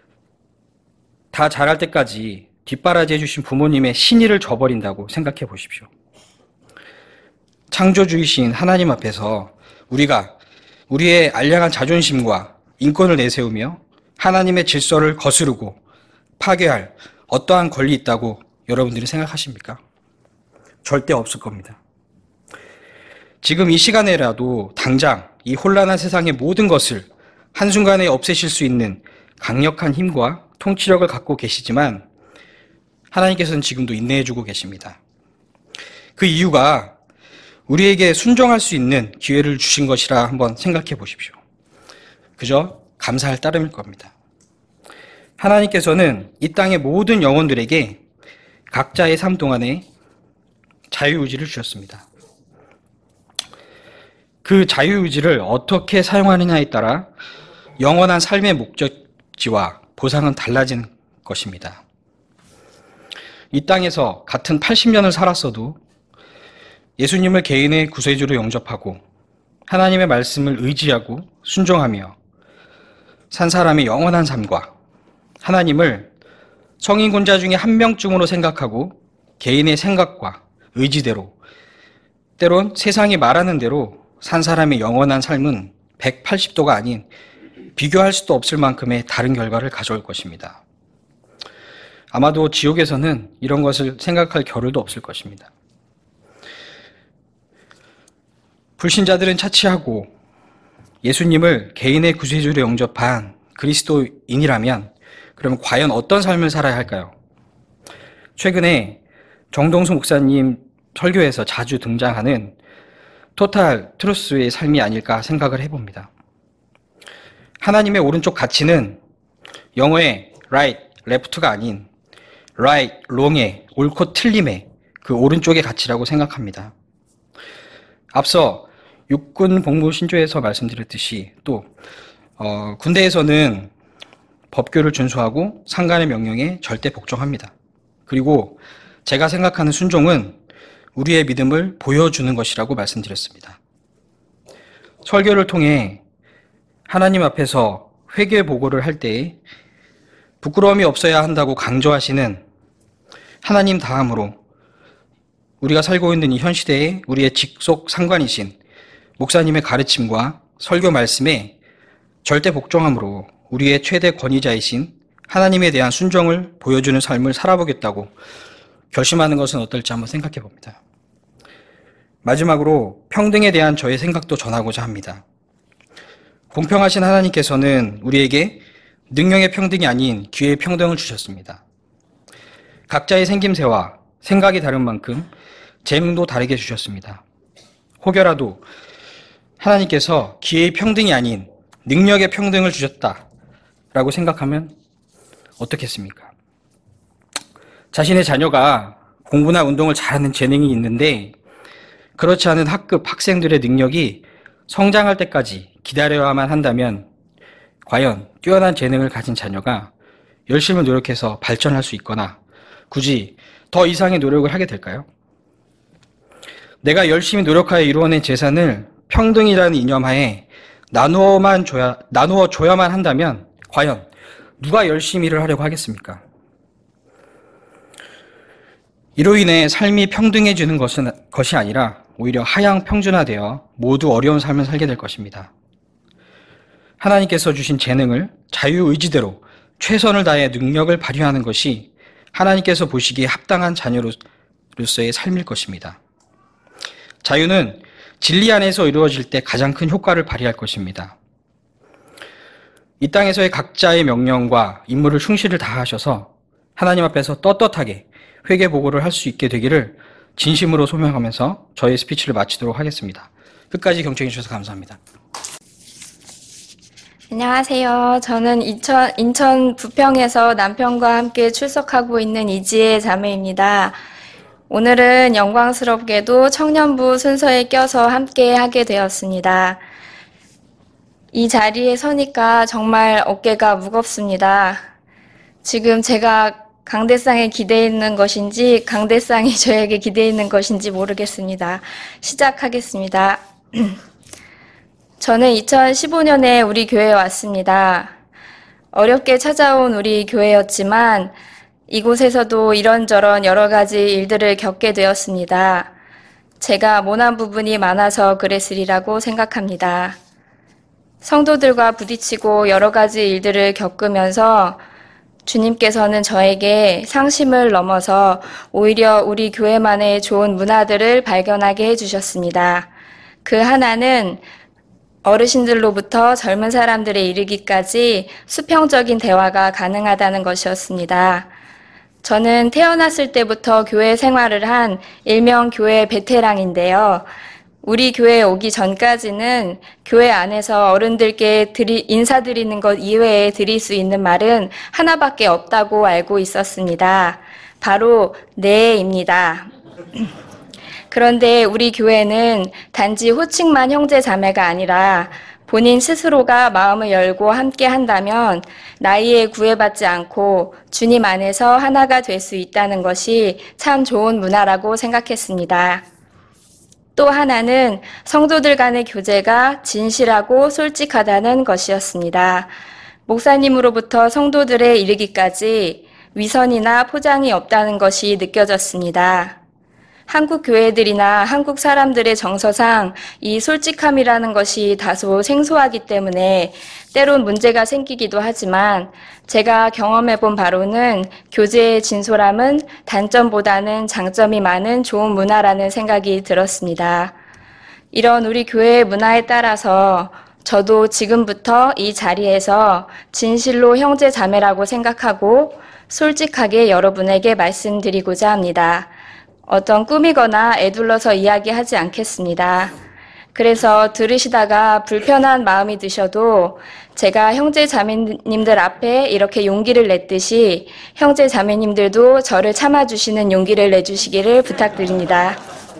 다 자랄 때까지 뒷바라지 해주신 부모님의 신의를 저버린다고 생각해 보십시오. 창조주이신 하나님 앞에서 우리가 우리의 알량한 자존심과 인권을 내세우며 하나님의 질서를 거스르고 파괴할 어떠한 권리 있다고 여러분들이 생각하십니까? 절대 없을 겁니다. 지금 이 시간에라도 당장 이 혼란한 세상의 모든 것을 한순간에 없애실 수 있는 강력한 힘과 통치력을 갖고 계시지만 하나님께서는 지금도 인내해주고 계십니다. 그 이유가 우리에게 순종할 수 있는 기회를 주신 것이라 한번 생각해 보십시오. 그저 감사할 따름일 겁니다. 하나님께서는 이 땅의 모든 영혼들에게 각자의 삶 동안에 자유의지를 주셨습니다. 그 자유의지를 어떻게 사용하느냐에 따라 영원한 삶의 목적지와 보상은 달라지는 것입니다. 이 땅에서 같은 팔십 년을 살았어도 예수님을 개인의 구세주로 영접하고 하나님의 말씀을 의지하고 순종하며 산 사람의 영원한 삶과 하나님을 성인군자 중에 한 명쯤으로 생각하고 개인의 생각과 의지대로 때론 세상이 말하는 대로 산 사람의 영원한 삶은 백팔십 도가 아닌 비교할 수도 없을 만큼의 다른 결과를 가져올 것입니다. 아마도 지옥에서는 이런 것을 생각할 겨를도 없을 것입니다. 불신자들은 차치하고 예수님을 개인의 구세주로 영접한 그리스도인이라면 그럼 과연 어떤 삶을 살아야 할까요? 최근에 정동수 목사님 설교에서 자주 등장하는 토탈 트루스의 삶이 아닐까 생각을 해봅니다. 하나님의 오른쪽 가치는 영어의 right, left가 아닌 right, wrong의 옳고 틀림의 그 오른쪽의 가치라고 생각합니다. 앞서 육군 복무 신조에서 말씀드렸듯이 또 어, 군대에서는 법규를 준수하고 상관의 명령에 절대 복종합니다. 그리고 제가 생각하는 순종은 우리의 믿음을 보여주는 것이라고 말씀드렸습니다. 설교를 통해 하나님 앞에서 회개 보고를 할 때에 부끄러움이 없어야 한다고 강조하시는 하나님 다음으로 우리가 살고 있는 이 현 시대에 우리의 직속 상관이신 목사님의 가르침과 설교 말씀에 절대 복종함으로 우리의 최대 권위자이신 하나님에 대한 순종을 보여주는 삶을 살아보겠다고 결심하는 것은 어떨지 한번 생각해 봅니다. 마지막으로 평등에 대한 저의 생각도 전하고자 합니다. 공평하신 하나님께서는 우리에게 능력의 평등이 아닌 기회의 평등을 주셨습니다. 각자의 생김새와 생각이 다른 만큼 재능도 다르게 주셨습니다. 혹여라도 하나님께서 기회의 평등이 아닌 능력의 평등을 주셨다라고 생각하면 어떻겠습니까? 자신의 자녀가 공부나 운동을 잘하는 재능이 있는데 그렇지 않은 학급 학생들의 능력이 성장할 때까지 기다려야만 한다면 과연 뛰어난 재능을 가진 자녀가 열심히 노력해서 발전할 수 있거나 굳이 더 이상의 노력을 하게 될까요? 내가 열심히 노력하여 이루어낸 재산을 평등이라는 이념하에 나누어만 줘야, 나누어 줘야만 한다면 과연 누가 열심히 일을 하려고 하겠습니까? 이로 인해 삶이 평등해지는 것은, 것이 아니라 오히려 하향 평준화되어 모두 어려운 삶을 살게 될 것입니다. 하나님께서 주신 재능을 자유의지대로 최선을 다해 능력을 발휘하는 것이 하나님께서 보시기에 합당한 자녀로서의 삶일 것입니다. 자유는 진리 안에서 이루어질 때 가장 큰 효과를 발휘할 것입니다. 이 땅에서의 각자의 명령과 임무를 충실을 다하셔서 하나님 앞에서 떳떳하게 회개 보고를 할 수 있게 되기를 진심으로 소명하면서 저의 스피치를 마치도록 하겠습해 끝까지 경청해 주셔서 감사합니다. 안녕하세요. 저는 인천, 인천 부평에서 남편과 함께 출석하고 있는 이지혜 자매입니다. 오늘은 영광스럽게도 청년부 순서에 껴서 함께 하게 되었습니다. 이 자리에 서니까 정말 어깨가 무겁습니다. 지금 제가 강대상에 기대해 있는 것인지 강대상이 저에게 기대해 있는 것인지 모르겠습니다. 시작하겠습니다. 저는 이천십오 년에 우리 교회에 왔습니다. 어렵게 찾아온 우리 교회였지만 이곳에서도 이런저런 여러 가지 일들을 겪게 되었습니다. 제가 모난 부분이 많아서 그랬으리라고 생각합니다. 성도들과 부딪히고 여러 가지 일들을 겪으면서 주님께서는 저에게 상심을 넘어서 오히려 우리 교회만의 좋은 문화들을 발견하게 해주셨습니다. 그 하나는 어르신들로부터 젊은 사람들에 이르기까지 수평적인 대화가 가능하다는 것이었습니다. 저는 태어났을 때부터 교회 생활을 한 일명 교회 베테랑인데요. 우리 교회에 오기 전까지는 교회 안에서 어른들께 드리, 인사드리는 것 이외에 드릴 수 있는 말은 하나밖에 없다고 알고 있었습니다. 바로 네입니다. 그런데 우리 교회는 단지 호칭만 형제 자매가 아니라 본인 스스로가 마음을 열고 함께 한다면 나이에 구애받지 않고 주님 안에서 하나가 될 수 있다는 것이 참 좋은 문화라고 생각했습니다. 또 하나는 성도들 간의 교제가 진실하고 솔직하다는 것이었습니다. 목사님으로부터 성도들에 이르기까지 위선이나 포장이 없다는 것이 느껴졌습니다. 한국 교회들이나 한국 사람들의 정서상 이 솔직함이라는 것이 다소 생소하기 때문에 때론 문제가 생기기도 하지만 제가 경험해본 바로는 교제의 진솔함은 단점보다는 장점이 많은 좋은 문화라는 생각이 들었습니다. 이런 우리 교회의 문화에 따라서 저도 지금부터 이 자리에서 진실로 형제 자매라고 생각하고 솔직하게 여러분에게 말씀드리고자 합니다. 어떤 꾸미거나 애둘러서 이야기하지 않겠습니다. 그래서 들으시다가 불편한 마음이 드셔도 제가 형제 자매님들 앞에 이렇게 용기를 냈듯이 형제 자매님들도 저를 참아주시는 용기를 내주시기를 부탁드립니다.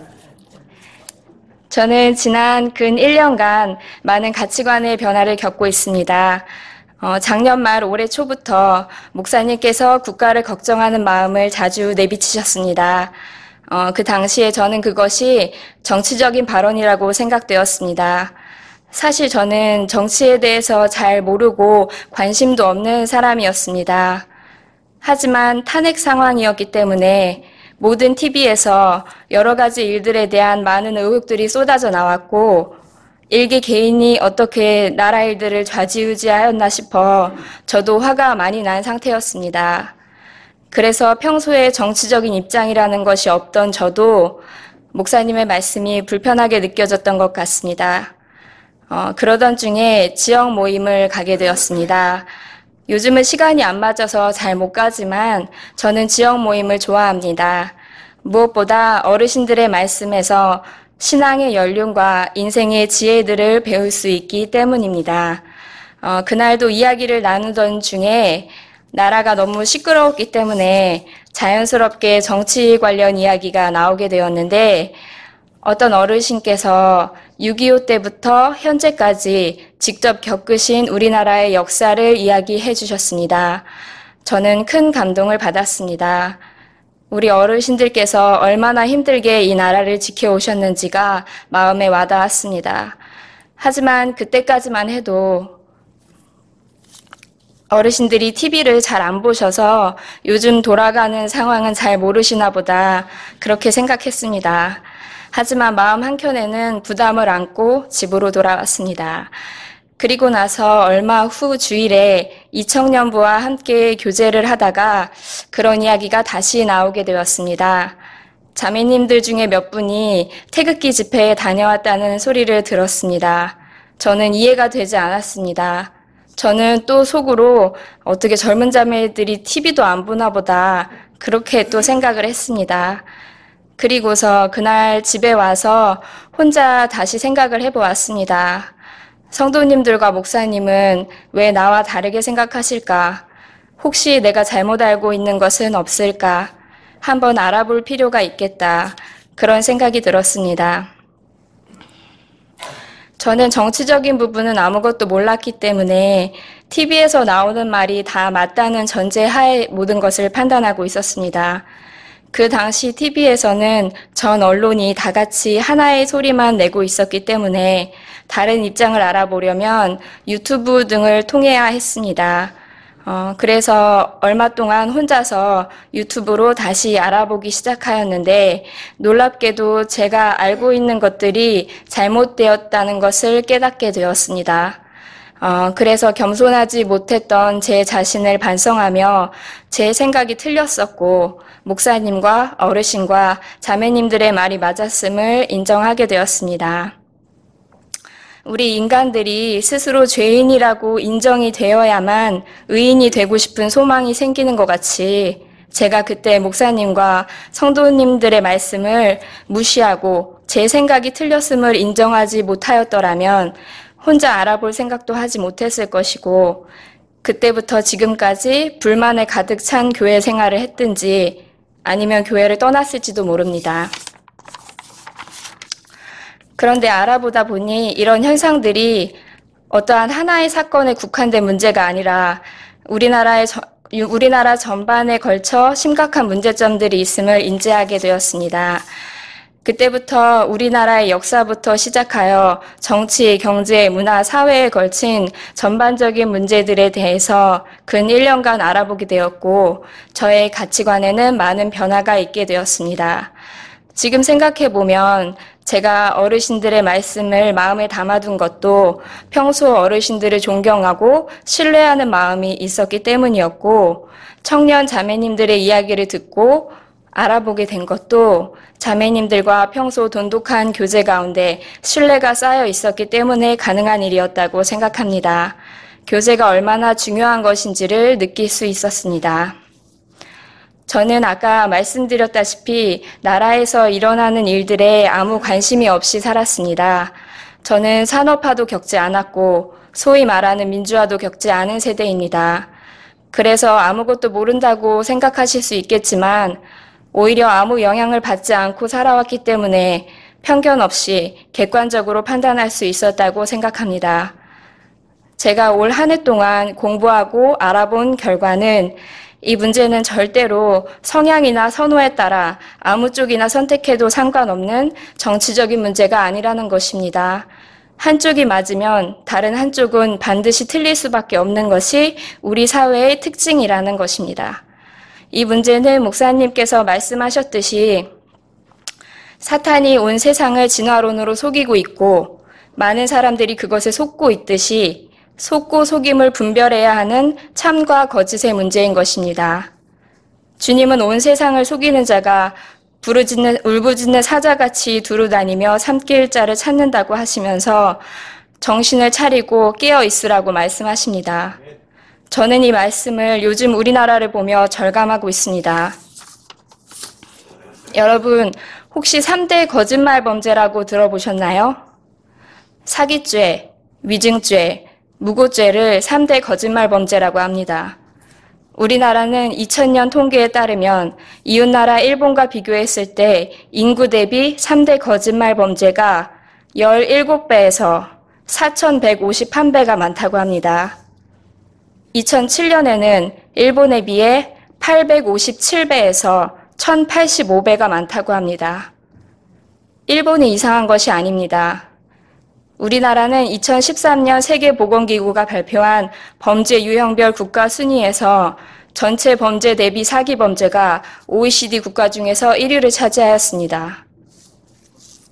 저는 지난 근 일 년간 많은 가치관의 변화를 겪고 있습니다. 어, 작년 말 올해 초부터 목사님께서 국가를 걱정하는 마음을 자주 내비치셨습니다. 어, 그 당시에 저는 그것이 정치적인 발언이라고 생각되었습니다. 사실 저는 정치에 대해서 잘 모르고 관심도 없는 사람이었습니다. 하지만 탄핵 상황이었기 때문에 모든 티비에서 여러 가지 일들에 대한 많은 의혹들이 쏟아져 나왔고 일개 개인이 어떻게 나라 일들을 좌지우지하였나 싶어 저도 화가 많이 난 상태였습니다. 그래서 평소에 정치적인 입장이라는 것이 없던 저도 목사님의 말씀이 불편하게 느껴졌던 것 같습니다. 어, 그러던 중에 지역 모임을 가게 되었습니다. 요즘은 시간이 안 맞아서 잘 못 가지만 저는 지역 모임을 좋아합니다. 무엇보다 어르신들의 말씀에서 신앙의 연륜과 인생의 지혜들을 배울 수 있기 때문입니다. 어, 그날도 이야기를 나누던 중에 나라가 너무 시끄러웠기 때문에 자연스럽게 정치 관련 이야기가 나오게 되었는데 어떤 어르신께서 육이오 때부터 현재까지 직접 겪으신 우리나라의 역사를 이야기해 주셨습니다. 저는 큰 감동을 받았습니다. 우리 어르신들께서 얼마나 힘들게 이 나라를 지켜오셨는지가 마음에 와닿았습니다. 하지만 그때까지만 해도 어르신들이 티비를 잘 안 보셔서 요즘 돌아가는 상황은 잘 모르시나 보다 그렇게 생각했습니다. 하지만 마음 한켠에는 부담을 안고 집으로 돌아왔습니다. 그리고 나서 얼마 후 주일에 이 청년부와 함께 교제를 하다가 그런 이야기가 다시 나오게 되었습니다. 자매님들 중에 몇 분이 태극기 집회에 다녀왔다는 소리를 들었습니다. 저는 이해가 되지 않았습니다. 저는 또 속으로 어떻게 젊은 자매들이 티비도 안 보나 보다 그렇게 또 생각을 했습니다. 그리고서 그날 집에 와서 혼자 다시 생각을 해보았습니다. 성도님들과 목사님은 왜 나와 다르게 생각하실까? 혹시 내가 잘못 알고 있는 것은 없을까? 한번 알아볼 필요가 있겠다. 그런 생각이 들었습니다. 저는 정치적인 부분은 아무것도 몰랐기 때문에 티비에서 나오는 말이 다 맞다는 전제하에 모든 것을 판단하고 있었습니다. 그 당시 티비에서는 전 언론이 다 같이 하나의 소리만 내고 있었기 때문에 다른 입장을 알아보려면 유튜브 등을 통해야 했습니다. 어, 그래서 얼마 동안 혼자서 유튜브로 다시 알아보기 시작하였는데 놀랍게도 제가 알고 있는 것들이 잘못되었다는 것을 깨닫게 되었습니다. 어, 그래서 겸손하지 못했던 제 자신을 반성하며 제 생각이 틀렸었고 목사님과 어르신과 자매님들의 말이 맞았음을 인정하게 되었습니다. 우리 인간들이 스스로 죄인이라고 인정이 되어야만 의인이 되고 싶은 소망이 생기는 것 같이 제가 그때 목사님과 성도님들의 말씀을 무시하고 제 생각이 틀렸음을 인정하지 못하였더라면 혼자 알아볼 생각도 하지 못했을 것이고 그때부터 지금까지 불만에 가득 찬 교회 생활을 했든지 아니면 교회를 떠났을지도 모릅니다. 그런데 알아보다 보니 이런 현상들이 어떠한 하나의 사건에 국한된 문제가 아니라 우리나라의 저, 우리나라 전반에 걸쳐 심각한 문제점들이 있음을 인지하게 되었습니다. 그때부터 우리나라의 역사부터 시작하여 정치, 경제, 문화, 사회에 걸친 전반적인 문제들에 대해서 근 일 년간 알아보게 되었고 저의 가치관에는 많은 변화가 있게 되었습니다. 지금 생각해보면 제가 어르신들의 말씀을 마음에 담아둔 것도 평소 어르신들을 존경하고 신뢰하는 마음이 있었기 때문이었고 청년 자매님들의 이야기를 듣고 알아보게 된 것도 자매님들과 평소 돈독한 교제 가운데 신뢰가 쌓여 있었기 때문에 가능한 일이었다고 생각합니다. 교제가 얼마나 중요한 것인지를 느낄 수 있었습니다. 저는 아까 말씀드렸다시피 나라에서 일어나는 일들에 아무 관심이 없이 살았습니다. 저는 산업화도 겪지 않았고 소위 말하는 민주화도 겪지 않은 세대입니다. 그래서 아무것도 모른다고 생각하실 수 있겠지만 오히려 아무 영향을 받지 않고 살아왔기 때문에 편견 없이 객관적으로 판단할 수 있었다고 생각합니다. 제가 올 한 해 동안 공부하고 알아본 결과는 이 문제는 절대로 성향이나 선호에 따라 아무 쪽이나 선택해도 상관없는 정치적인 문제가 아니라는 것입니다. 한쪽이 맞으면 다른 한쪽은 반드시 틀릴 수밖에 없는 것이 우리 사회의 특징이라는 것입니다. 이 문제는 목사님께서 말씀하셨듯이 사탄이 온 세상을 진화론으로 속이고 있고 많은 사람들이 그것에 속고 있듯이 속고 속임을 분별해야 하는 참과 거짓의 문제인 것입니다. 주님은 온 세상을 속이는 자가 부르짖는, 울부짖는 사자같이 두루다니며 삼킬 자를 찾는다고 하시면서 정신을 차리고 깨어 있으라고 말씀하십니다. 저는 이 말씀을 요즘 우리나라를 보며 절감하고 있습니다. 여러분, 혹시 삼 대 거짓말 범죄라고 들어보셨나요? 사기죄, 위증죄, 무고죄를 삼 대 거짓말 범죄라고 합니다. 우리나라는 이천 년 통계에 따르면 이웃나라 일본과 비교했을 때 인구 대비 삼 대 거짓말 범죄가 십칠 배에서 사천백오십일 배가 많다고 합니다. 이천칠 년에는 일본에 비해 팔백오십칠 배에서 천팔십오 배가 많다고 합니다. 일본이 이상한 것이 아닙니다. 우리나라는 이천십삼 년 세계보건기구가 발표한 범죄 유형별 국가 순위에서 전체 범죄 대비 사기 범죄가 오이시디 국가 중에서 일 위를 차지하였습니다.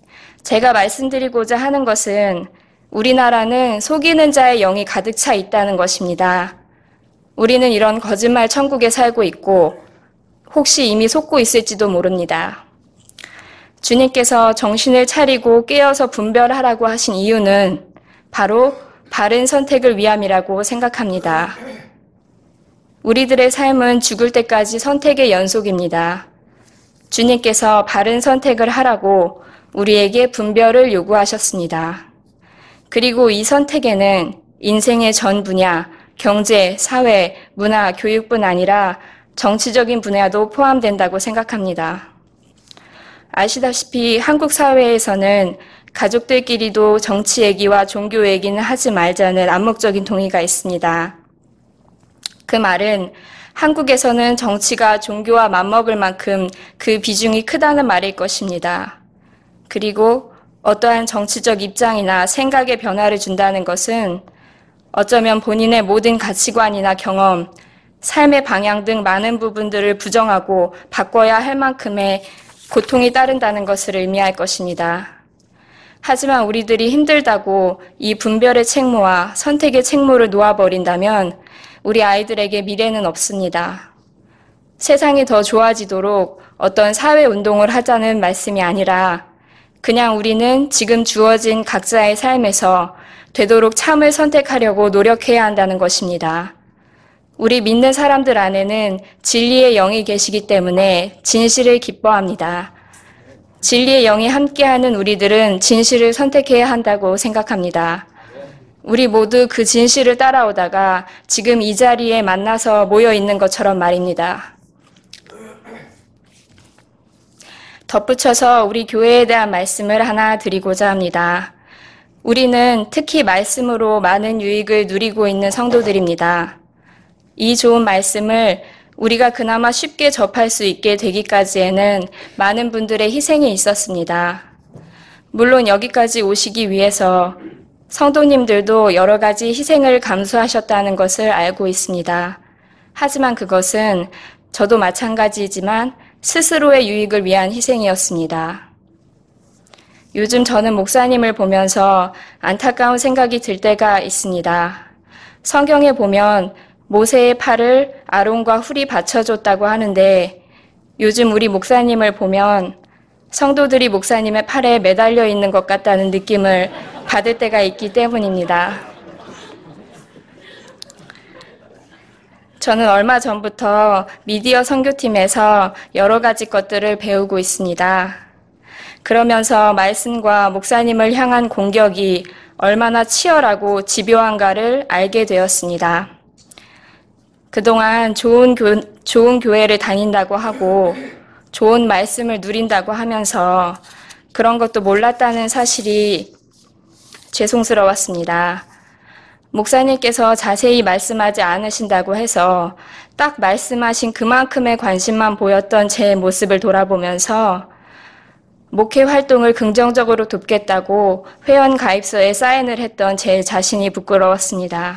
제가 말씀드리고자 하는 것은 우리나라는 속이는 자의 영이 가득 차 있다는 것입니다. 우리는 이런 거짓말 천국에 살고 있고 혹시 이미 속고 있을지도 모릅니다. 주님께서 정신을 차리고 깨어서 분별하라고 하신 이유는 바로 바른 선택을 위함이라고 생각합니다. 우리들의 삶은 죽을 때까지 선택의 연속입니다. 주님께서 바른 선택을 하라고 우리에게 분별을 요구하셨습니다. 그리고 이 선택에는 인생의 전 분야, 경제, 사회, 문화, 교육뿐 아니라 정치적인 분야도 포함된다고 생각합니다. 아시다시피 한국 사회에서는 가족들끼리도 정치 얘기와 종교 얘기는 하지 말자는 암묵적인 동의가 있습니다. 그 말은 한국에서는 정치가 종교와 맞먹을 만큼 그 비중이 크다는 말일 것입니다. 그리고 어떠한 정치적 입장이나 생각의 변화를 준다는 것은 어쩌면 본인의 모든 가치관이나 경험, 삶의 방향 등 많은 부분들을 부정하고 바꿔야 할 만큼의 고통이 따른다는 것을 의미할 것입니다. 하지만 우리들이 힘들다고 이 분별의 책무와 선택의 책무를 놓아버린다면 우리 아이들에게 미래는 없습니다. 세상이 더 좋아지도록 어떤 사회운동을 하자는 말씀이 아니라 그냥 우리는 지금 주어진 각자의 삶에서 되도록 참을 선택하려고 노력해야 한다는 것입니다. 우리 믿는 사람들 안에는 진리의 영이 계시기 때문에 진실을 기뻐합니다. 진리의 영이 함께하는 우리들은 진실을 선택해야 한다고 생각합니다. 우리 모두 그 진실을 따라오다가 지금 이 자리에 만나서 모여 있는 것처럼 말입니다. 덧붙여서 우리 교회에 대한 말씀을 하나 드리고자 합니다. 우리는 특히 말씀으로 많은 유익을 누리고 있는 성도들입니다. 이 좋은 말씀을 우리가 그나마 쉽게 접할 수 있게 되기까지에는 많은 분들의 희생이 있었습니다. 물론 여기까지 오시기 위해서 성도님들도 여러 가지 희생을 감수하셨다는 것을 알고 있습니다. 하지만 그것은 저도 마찬가지이지만 스스로의 유익을 위한 희생이었습니다. 요즘 저는 목사님을 보면서 안타까운 생각이 들 때가 있습니다. 성경에 보면 모세의 팔을 아론과 훌이 받쳐줬다고 하는데 요즘 우리 목사님을 보면 성도들이 목사님의 팔에 매달려 있는 것 같다는 느낌을 받을 때가 있기 때문입니다. 저는 얼마 전부터 미디어 선교팀에서 여러 가지 것들을 배우고 있습니다. 그러면서 말씀과 목사님을 향한 공격이 얼마나 치열하고 집요한가를 알게 되었습니다. 그동안 좋은, 교, 좋은 교회를 다닌다고 하고 좋은 말씀을 누린다고 하면서 그런 것도 몰랐다는 사실이 죄송스러웠습니다. 목사님께서 자세히 말씀하지 않으신다고 해서 딱 말씀하신 그만큼의 관심만 보였던 제 모습을 돌아보면서 목회 활동을 긍정적으로 돕겠다고 회원 가입서에 사인을 했던 제 자신이 부끄러웠습니다.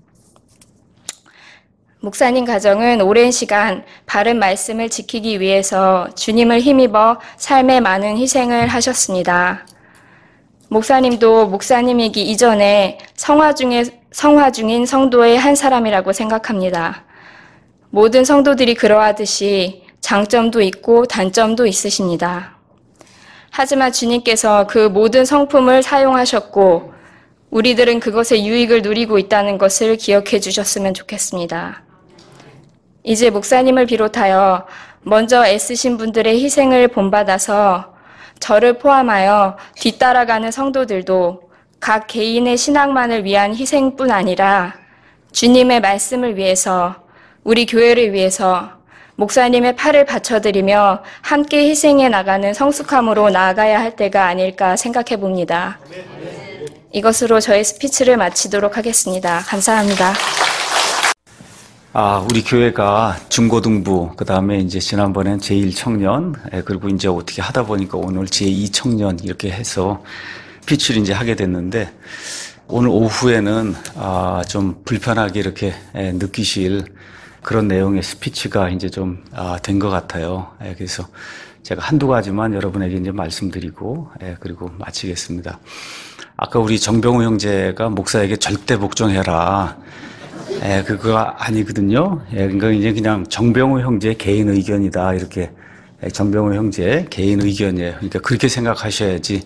목사님 가정은 오랜 시간 바른 말씀을 지키기 위해서 주님을 힘입어 삶에 많은 희생을 하셨습니다. 목사님도 목사님이기 이전에 성화 중에, 성화 중인 성도의 한 사람이라고 생각합니다. 모든 성도들이 그러하듯이 장점도 있고 단점도 있으십니다. 하지만 주님께서 그 모든 성품을 사용하셨고 우리들은 그것의 유익을 누리고 있다는 것을 기억해 주셨으면 좋겠습니다. 이제 목사님을 비롯하여 먼저 애쓰신 분들의 희생을 본받아서 저를 포함하여 뒤따라가는 성도들도 각 개인의 신앙만을 위한 희생뿐 아니라 주님의 말씀을 위해서 우리 교회를 위해서 목사님의 팔을 받쳐드리며 함께 희생해 나가는 성숙함으로 나아가야 할 때가 아닐까 생각해 봅니다. 이것으로 저의 스피치를 마치도록 하겠습니다. 감사합니다. 아, 우리 교회가 중고등부, 그 다음에 이제 지난번엔 제일 청년, 그리고 이제 어떻게 하다 보니까 오늘 제이 청년 이렇게 해서 피치를 이제 하게 됐는데, 오늘 오후에는 아, 좀 불편하게 이렇게 느끼실 그런 내용의 스피치가 이제 좀 아, 된 것 같아요. 그래서 제가 한두 가지만 여러분에게 이제 말씀드리고, 예, 그리고 마치겠습니다. 아까 우리 정병호 형제가 목사에게 절대 복종해라. 예, 그거 아니거든요. 예, 그러니까 이제 그냥 정병호 형제의 개인 의견이다. 이렇게 정병호 형제의 개인 의견이에요. 그러니까 그렇게 생각하셔야지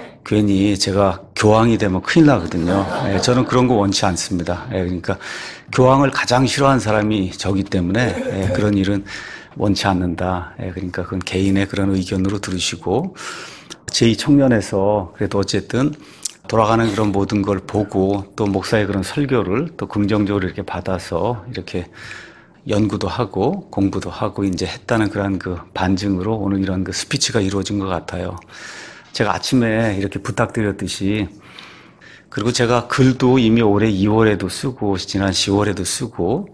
괜히 제가 교황이 되면 큰일 나거든요. 예, 저는 그런 거 원치 않습니다. 예, 그러니까 교황을 가장 싫어하는 사람이 저기 때문에 예, 그런 일은 원치 않는다. 예, 그러니까 그건 개인의 그런 의견으로 들으시고 제이 청년에서 그래도 어쨌든 돌아가는 그런 모든 걸 보고 또 목사의 그런 설교를 또 긍정적으로 이렇게 받아서 이렇게 연구도 하고 공부도 하고 이제 했다는 그런 그 반증으로 오늘 이런 그 스피치가 이루어진 것 같아요. 제가 아침에 이렇게 부탁드렸듯이 그리고 제가 글도 이미 올해 이월에도 쓰고 지난 시월에도 쓰고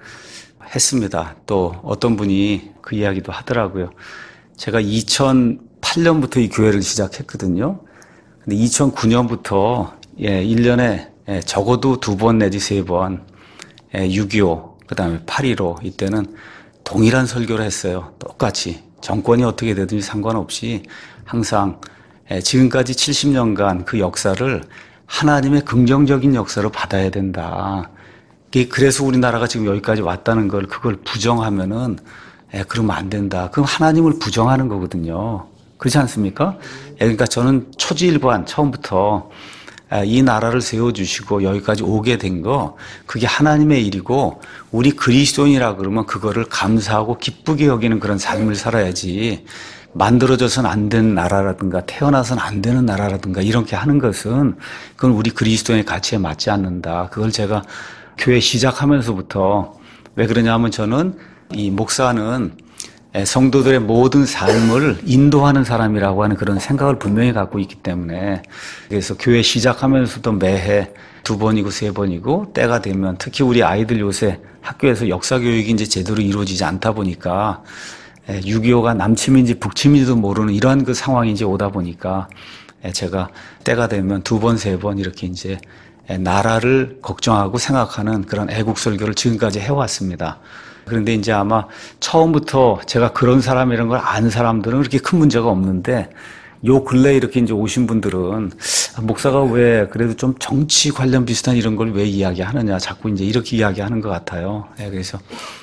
했습니다. 또 어떤 분이 그 이야기도 하더라고요. 제가 이천팔 년부터 이 교회를 시작했거든요. 근데 이천구 년부터 예, 일 년에 예, 적어도 두 번 내지 세 번 예, 육이오 그다음에 팔 일오 이때는 동일한 설교를 했어요. 똑같이 정권이 어떻게 되든지 상관없이 항상 예, 지금까지 칠십 년간 그 역사를 하나님의 긍정적인 역사로 받아야 된다. 그래서 우리나라가 지금 여기까지 왔다는 걸 그걸 부정하면은 예, 그러면 안 된다. 그럼 하나님을 부정하는 거거든요. 그렇지 않습니까? 예, 그러니까 저는 초지일관 처음부터 이 나라를 세워주시고 여기까지 오게 된 거 그게 하나님의 일이고 우리 그리스도인이라 그러면 그거를 감사하고 기쁘게 여기는 그런 삶을 살아야지 만들어져서는 안 되는 나라라든가 태어나서는 안 되는 나라라든가 이렇게 하는 것은 그건 우리 그리스도인의 가치에 맞지 않는다. 그걸 제가 교회 시작하면서부터 왜 그러냐면 저는 이 목사는 성도들의 모든 삶을 인도하는 사람이라고 하는 그런 생각을 분명히 갖고 있기 때문에 그래서 교회 시작하면서도 매해 두 번이고 세 번이고 때가 되면 특히 우리 아이들 요새 학교에서 역사 교육이 이제 제대로 이루어지지 않다 보니까 육이오가 남침인지 북침인지도 모르는 이러한 그 상황이 이제 오다 보니까 제가 때가 되면 두 번, 세 번 이렇게 이제 나라를 걱정하고 생각하는 그런 애국 설교를 지금까지 해왔습니다. 그런데 이제 아마 처음부터 제가 그런 사람이라는 걸 아는 사람들은 그렇게 큰 문제가 없는데 요 근래 이렇게 이제 오신 분들은 목사가 왜 그래도 좀 정치 관련 비슷한 이런 걸 왜 이야기하느냐 자꾸 이제 이렇게 이야기하는 것 같아요. 그래서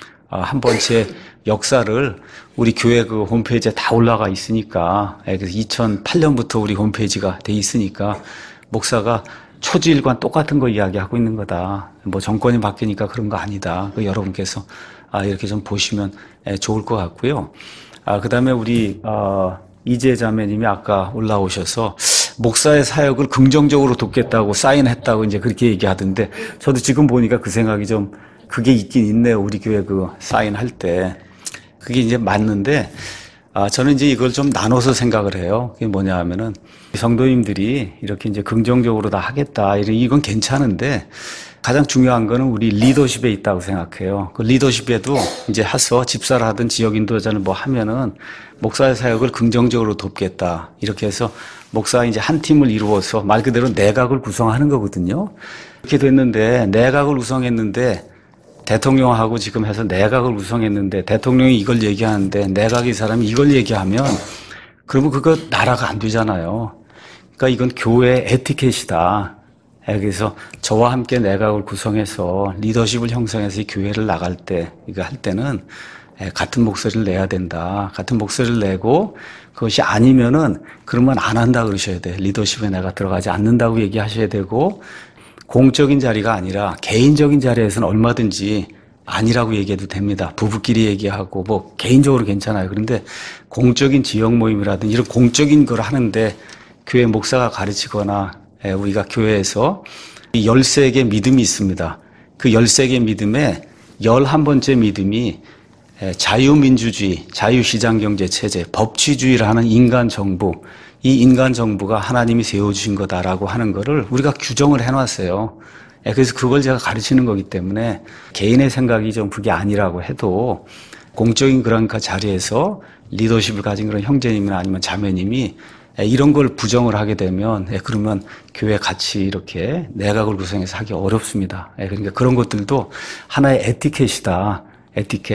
한 번째 역사를 우리 교회 그 홈페이지에 다 올라가 있으니까 그래서 이천팔 년부터 우리 홈페이지가 돼 있으니까 목사가 초지일관 똑같은 거 이야기하고 있는 거다. 뭐 정권이 바뀌니까 그런 거 아니다. 그 여러분께서 아, 이렇게 좀 보시면 좋을 것 같고요. 아, 그 다음에 우리, 어, 이재 자매님이 아까 올라오셔서 목사의 사역을 긍정적으로 돕겠다고 사인했다고 이제 그렇게 얘기하던데 저도 지금 보니까 그 생각이 좀 그게 있긴 있네요. 우리 교회 그 사인할 때. 그게 이제 맞는데 아, 저는 이제 이걸 좀 나눠서 생각을 해요. 그게 뭐냐 하면은 성도님들이 이렇게 이제 긍정적으로 다 하겠다. 이건 괜찮은데 가장 중요한 거는 우리 리더십에 있다고 생각해요. 그 리더십에도 이제 해서 집사를 하든 지역 인도자를 뭐 하면은 목사의 사역을 긍정적으로 돕겠다. 이렇게 해서 목사 이제 한 팀을 이루어서 말 그대로 내각을 구성하는 거거든요. 이렇게 됐는데 내각을 구성했는데 대통령하고 지금 해서 내각을 구성했는데 대통령이 이걸 얘기하는데 내각의 사람이 이걸 얘기하면 그러면 그거 나라가 안 되잖아요. 그러니까 이건 교회의 에티켓이다. 그래서 저와 함께 내각을 구성해서 리더십을 형성해서 이 교회를 나갈 때, 이거 할 때는 같은 목소리를 내야 된다. 같은 목소리를 내고 그것이 아니면은 그러면 안 한다 그러셔야 돼. 리더십에 내가 들어가지 않는다고 얘기하셔야 되고 공적인 자리가 아니라 개인적인 자리에서는 얼마든지 아니라고 얘기해도 됩니다. 부부끼리 얘기하고 뭐 개인적으로 괜찮아요. 그런데 공적인 지역 모임이라든지 이런 공적인 걸 하는데 교회 목사가 가르치거나 우리가 교회에서 열세 개 믿음이 있습니다. 그 열세 개 믿음에 열한 번째 믿음이 자유민주주의, 자유시장경제체제, 법치주의라는 인간정부, 이 인간정부가 하나님이 세워주신 거다라고 하는 거를 우리가 규정을 해놨어요. 그래서 그걸 제가 가르치는 거기 때문에 개인의 생각이 좀 그게 아니라고 해도 공적인 그런 그 자리에서 리더십을 가진 그런 형제님이나 아니면 자매님이 이런 걸 부정을 하게 되면 그러면 교회 같이 이렇게 내각을 구성해서 하기 어렵습니다. 그러니까 그런 것들도 하나의 에티켓이다. 에티켓.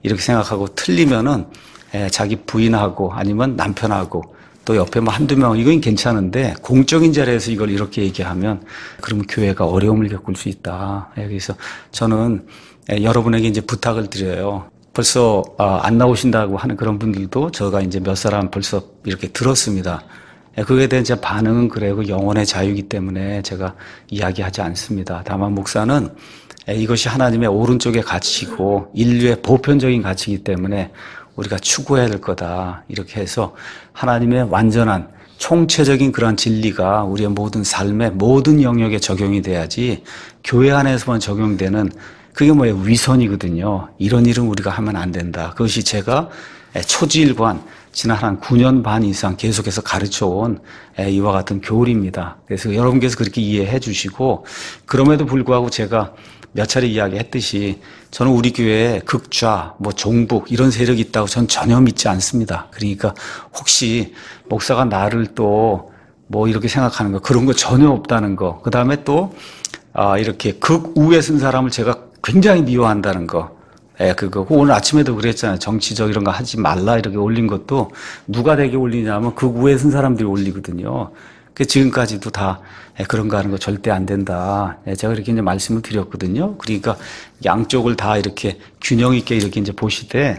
이렇게 생각하고 틀리면은 에, 자기 부인하고 아니면 남편하고 또 옆에 뭐 한두 명 이건 괜찮은데 공적인 자리에서 이걸 이렇게 얘기하면 그러면 교회가 어려움을 겪을 수 있다. 예, 그래서 저는 에, 여러분에게 이제 부탁을 드려요. 벌써 어, 안 나오신다고 하는 그런 분들도 제가 이제 몇 사람 벌써 이렇게 들었습니다. 예, 그에 대한 제 반응은 그래요. 그 영혼의 자유이기 때문에 제가 이야기하지 않습니다. 다만 목사는 예, 이것이 하나님의 오른쪽의 가치고 인류의 보편적인 가치이기 때문에 우리가 추구해야 될 거다. 이렇게 해서 하나님의 완전한 총체적인 그런 진리가 우리의 모든 삶의 모든 영역에 적용이 돼야지 교회 안에서만 적용되는 그게 뭐예요? 위선이거든요. 이런 일은 우리가 하면 안 된다. 그것이 제가 초지일관 지난 한 구 년 반 이상 계속해서 가르쳐온 이와 같은 교리입니다. 그래서 여러분께서 그렇게 이해해 주시고 그럼에도 불구하고 제가 몇 차례 이야기했듯이 저는 우리 교회에 극좌, 뭐 종북 이런 세력이 있다고 저는 전혀 믿지 않습니다. 그러니까 혹시 목사가 나를 또 뭐 이렇게 생각하는 거 그런 거 전혀 없다는 거. 그 다음에 또 아, 이렇게 극우에 쓴 사람을 제가 굉장히 미워한다는 거. 예, 그거. 오늘 아침에도 그랬잖아요. 정치적 이런 거 하지 말라 이렇게 올린 것도 누가 되게 올리냐면 극우에 쓴 사람들이 올리거든요. 그 지금까지도 다 그런 거 하는 거 절대 안 된다. 제가 이렇게 이제 말씀을 드렸거든요. 그러니까 양쪽을 다 이렇게 균형 있게 이렇게 이제 보시되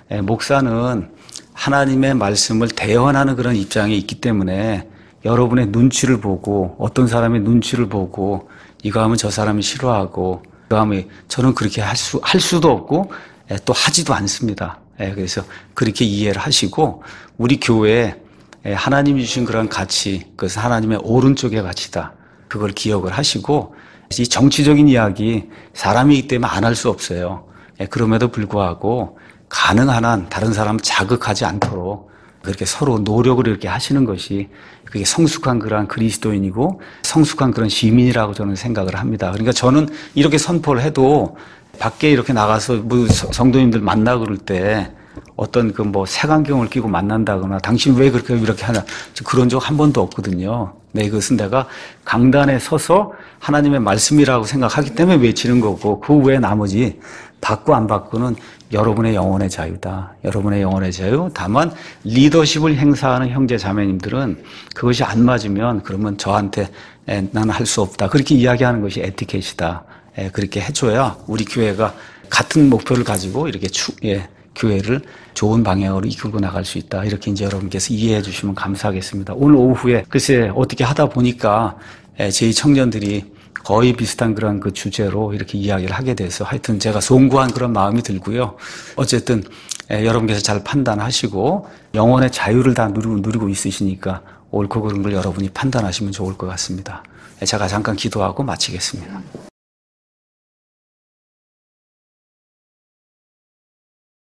목사는 하나님의 말씀을 대언하는 그런 입장에 있기 때문에 여러분의 눈치를 보고 어떤 사람의 눈치를 보고 이거 하면 저 사람이 싫어하고 그 다음에 저는 그렇게 할 수, 할 수도 없고 또 하지도 않습니다. 그래서 그렇게 이해를 하시고 우리 교회에 하나님이 주신 그런 가치, 그것은 하나님의 오른쪽의 가치다. 그걸 기억을 하시고 이 정치적인 이야기 사람이기 때문에 안 할 수 없어요. 그럼에도 불구하고 가능한 한 다른 사람을 자극하지 않도록 그렇게 서로 노력을 이렇게 하시는 것이 그게 성숙한 그런 그리스도인이고 성숙한 그런 시민이라고 저는 생각을 합니다. 그러니까 저는 이렇게 선포를 해도 밖에 이렇게 나가서 뭐 성도님들 만나 그럴 때 어떤 그 뭐 색안경을 끼고 만난다거나 당신 왜 그렇게 이렇게 하냐 그런 적 한 번도 없거든요. 네, 이것은 내가 강단에 서서 하나님의 말씀이라고 생각하기 때문에 외치는 거고 그 외에 나머지 받고 안 받고는 여러분의 영혼의 자유다. 여러분의 영혼의 자유. 다만 리더십을 행사하는 형제 자매님들은 그것이 안 맞으면 그러면 저한테 에, 나는 할 수 없다. 그렇게 이야기하는 것이 에티켓이다. 에, 그렇게 해줘야 우리 교회가 같은 목표를 가지고 이렇게 추, 예, 교회를 좋은 방향으로 이끌고 나갈 수 있다. 이렇게 이제 여러분께서 이해해 주시면 감사하겠습니다. 오늘 오후에 글쎄 어떻게 하다 보니까 제이 청년들이 거의 비슷한 그런 그 주제로 이렇게 이야기를 하게 돼서 하여튼 제가 송구한 그런 마음이 들고요. 어쨌든 여러분께서 잘 판단하시고 영혼의 자유를 다 누리고, 누리고 있으시니까 옳고 그른 걸 여러분이 판단하시면 좋을 것 같습니다. 제가 잠깐 기도하고 마치겠습니다.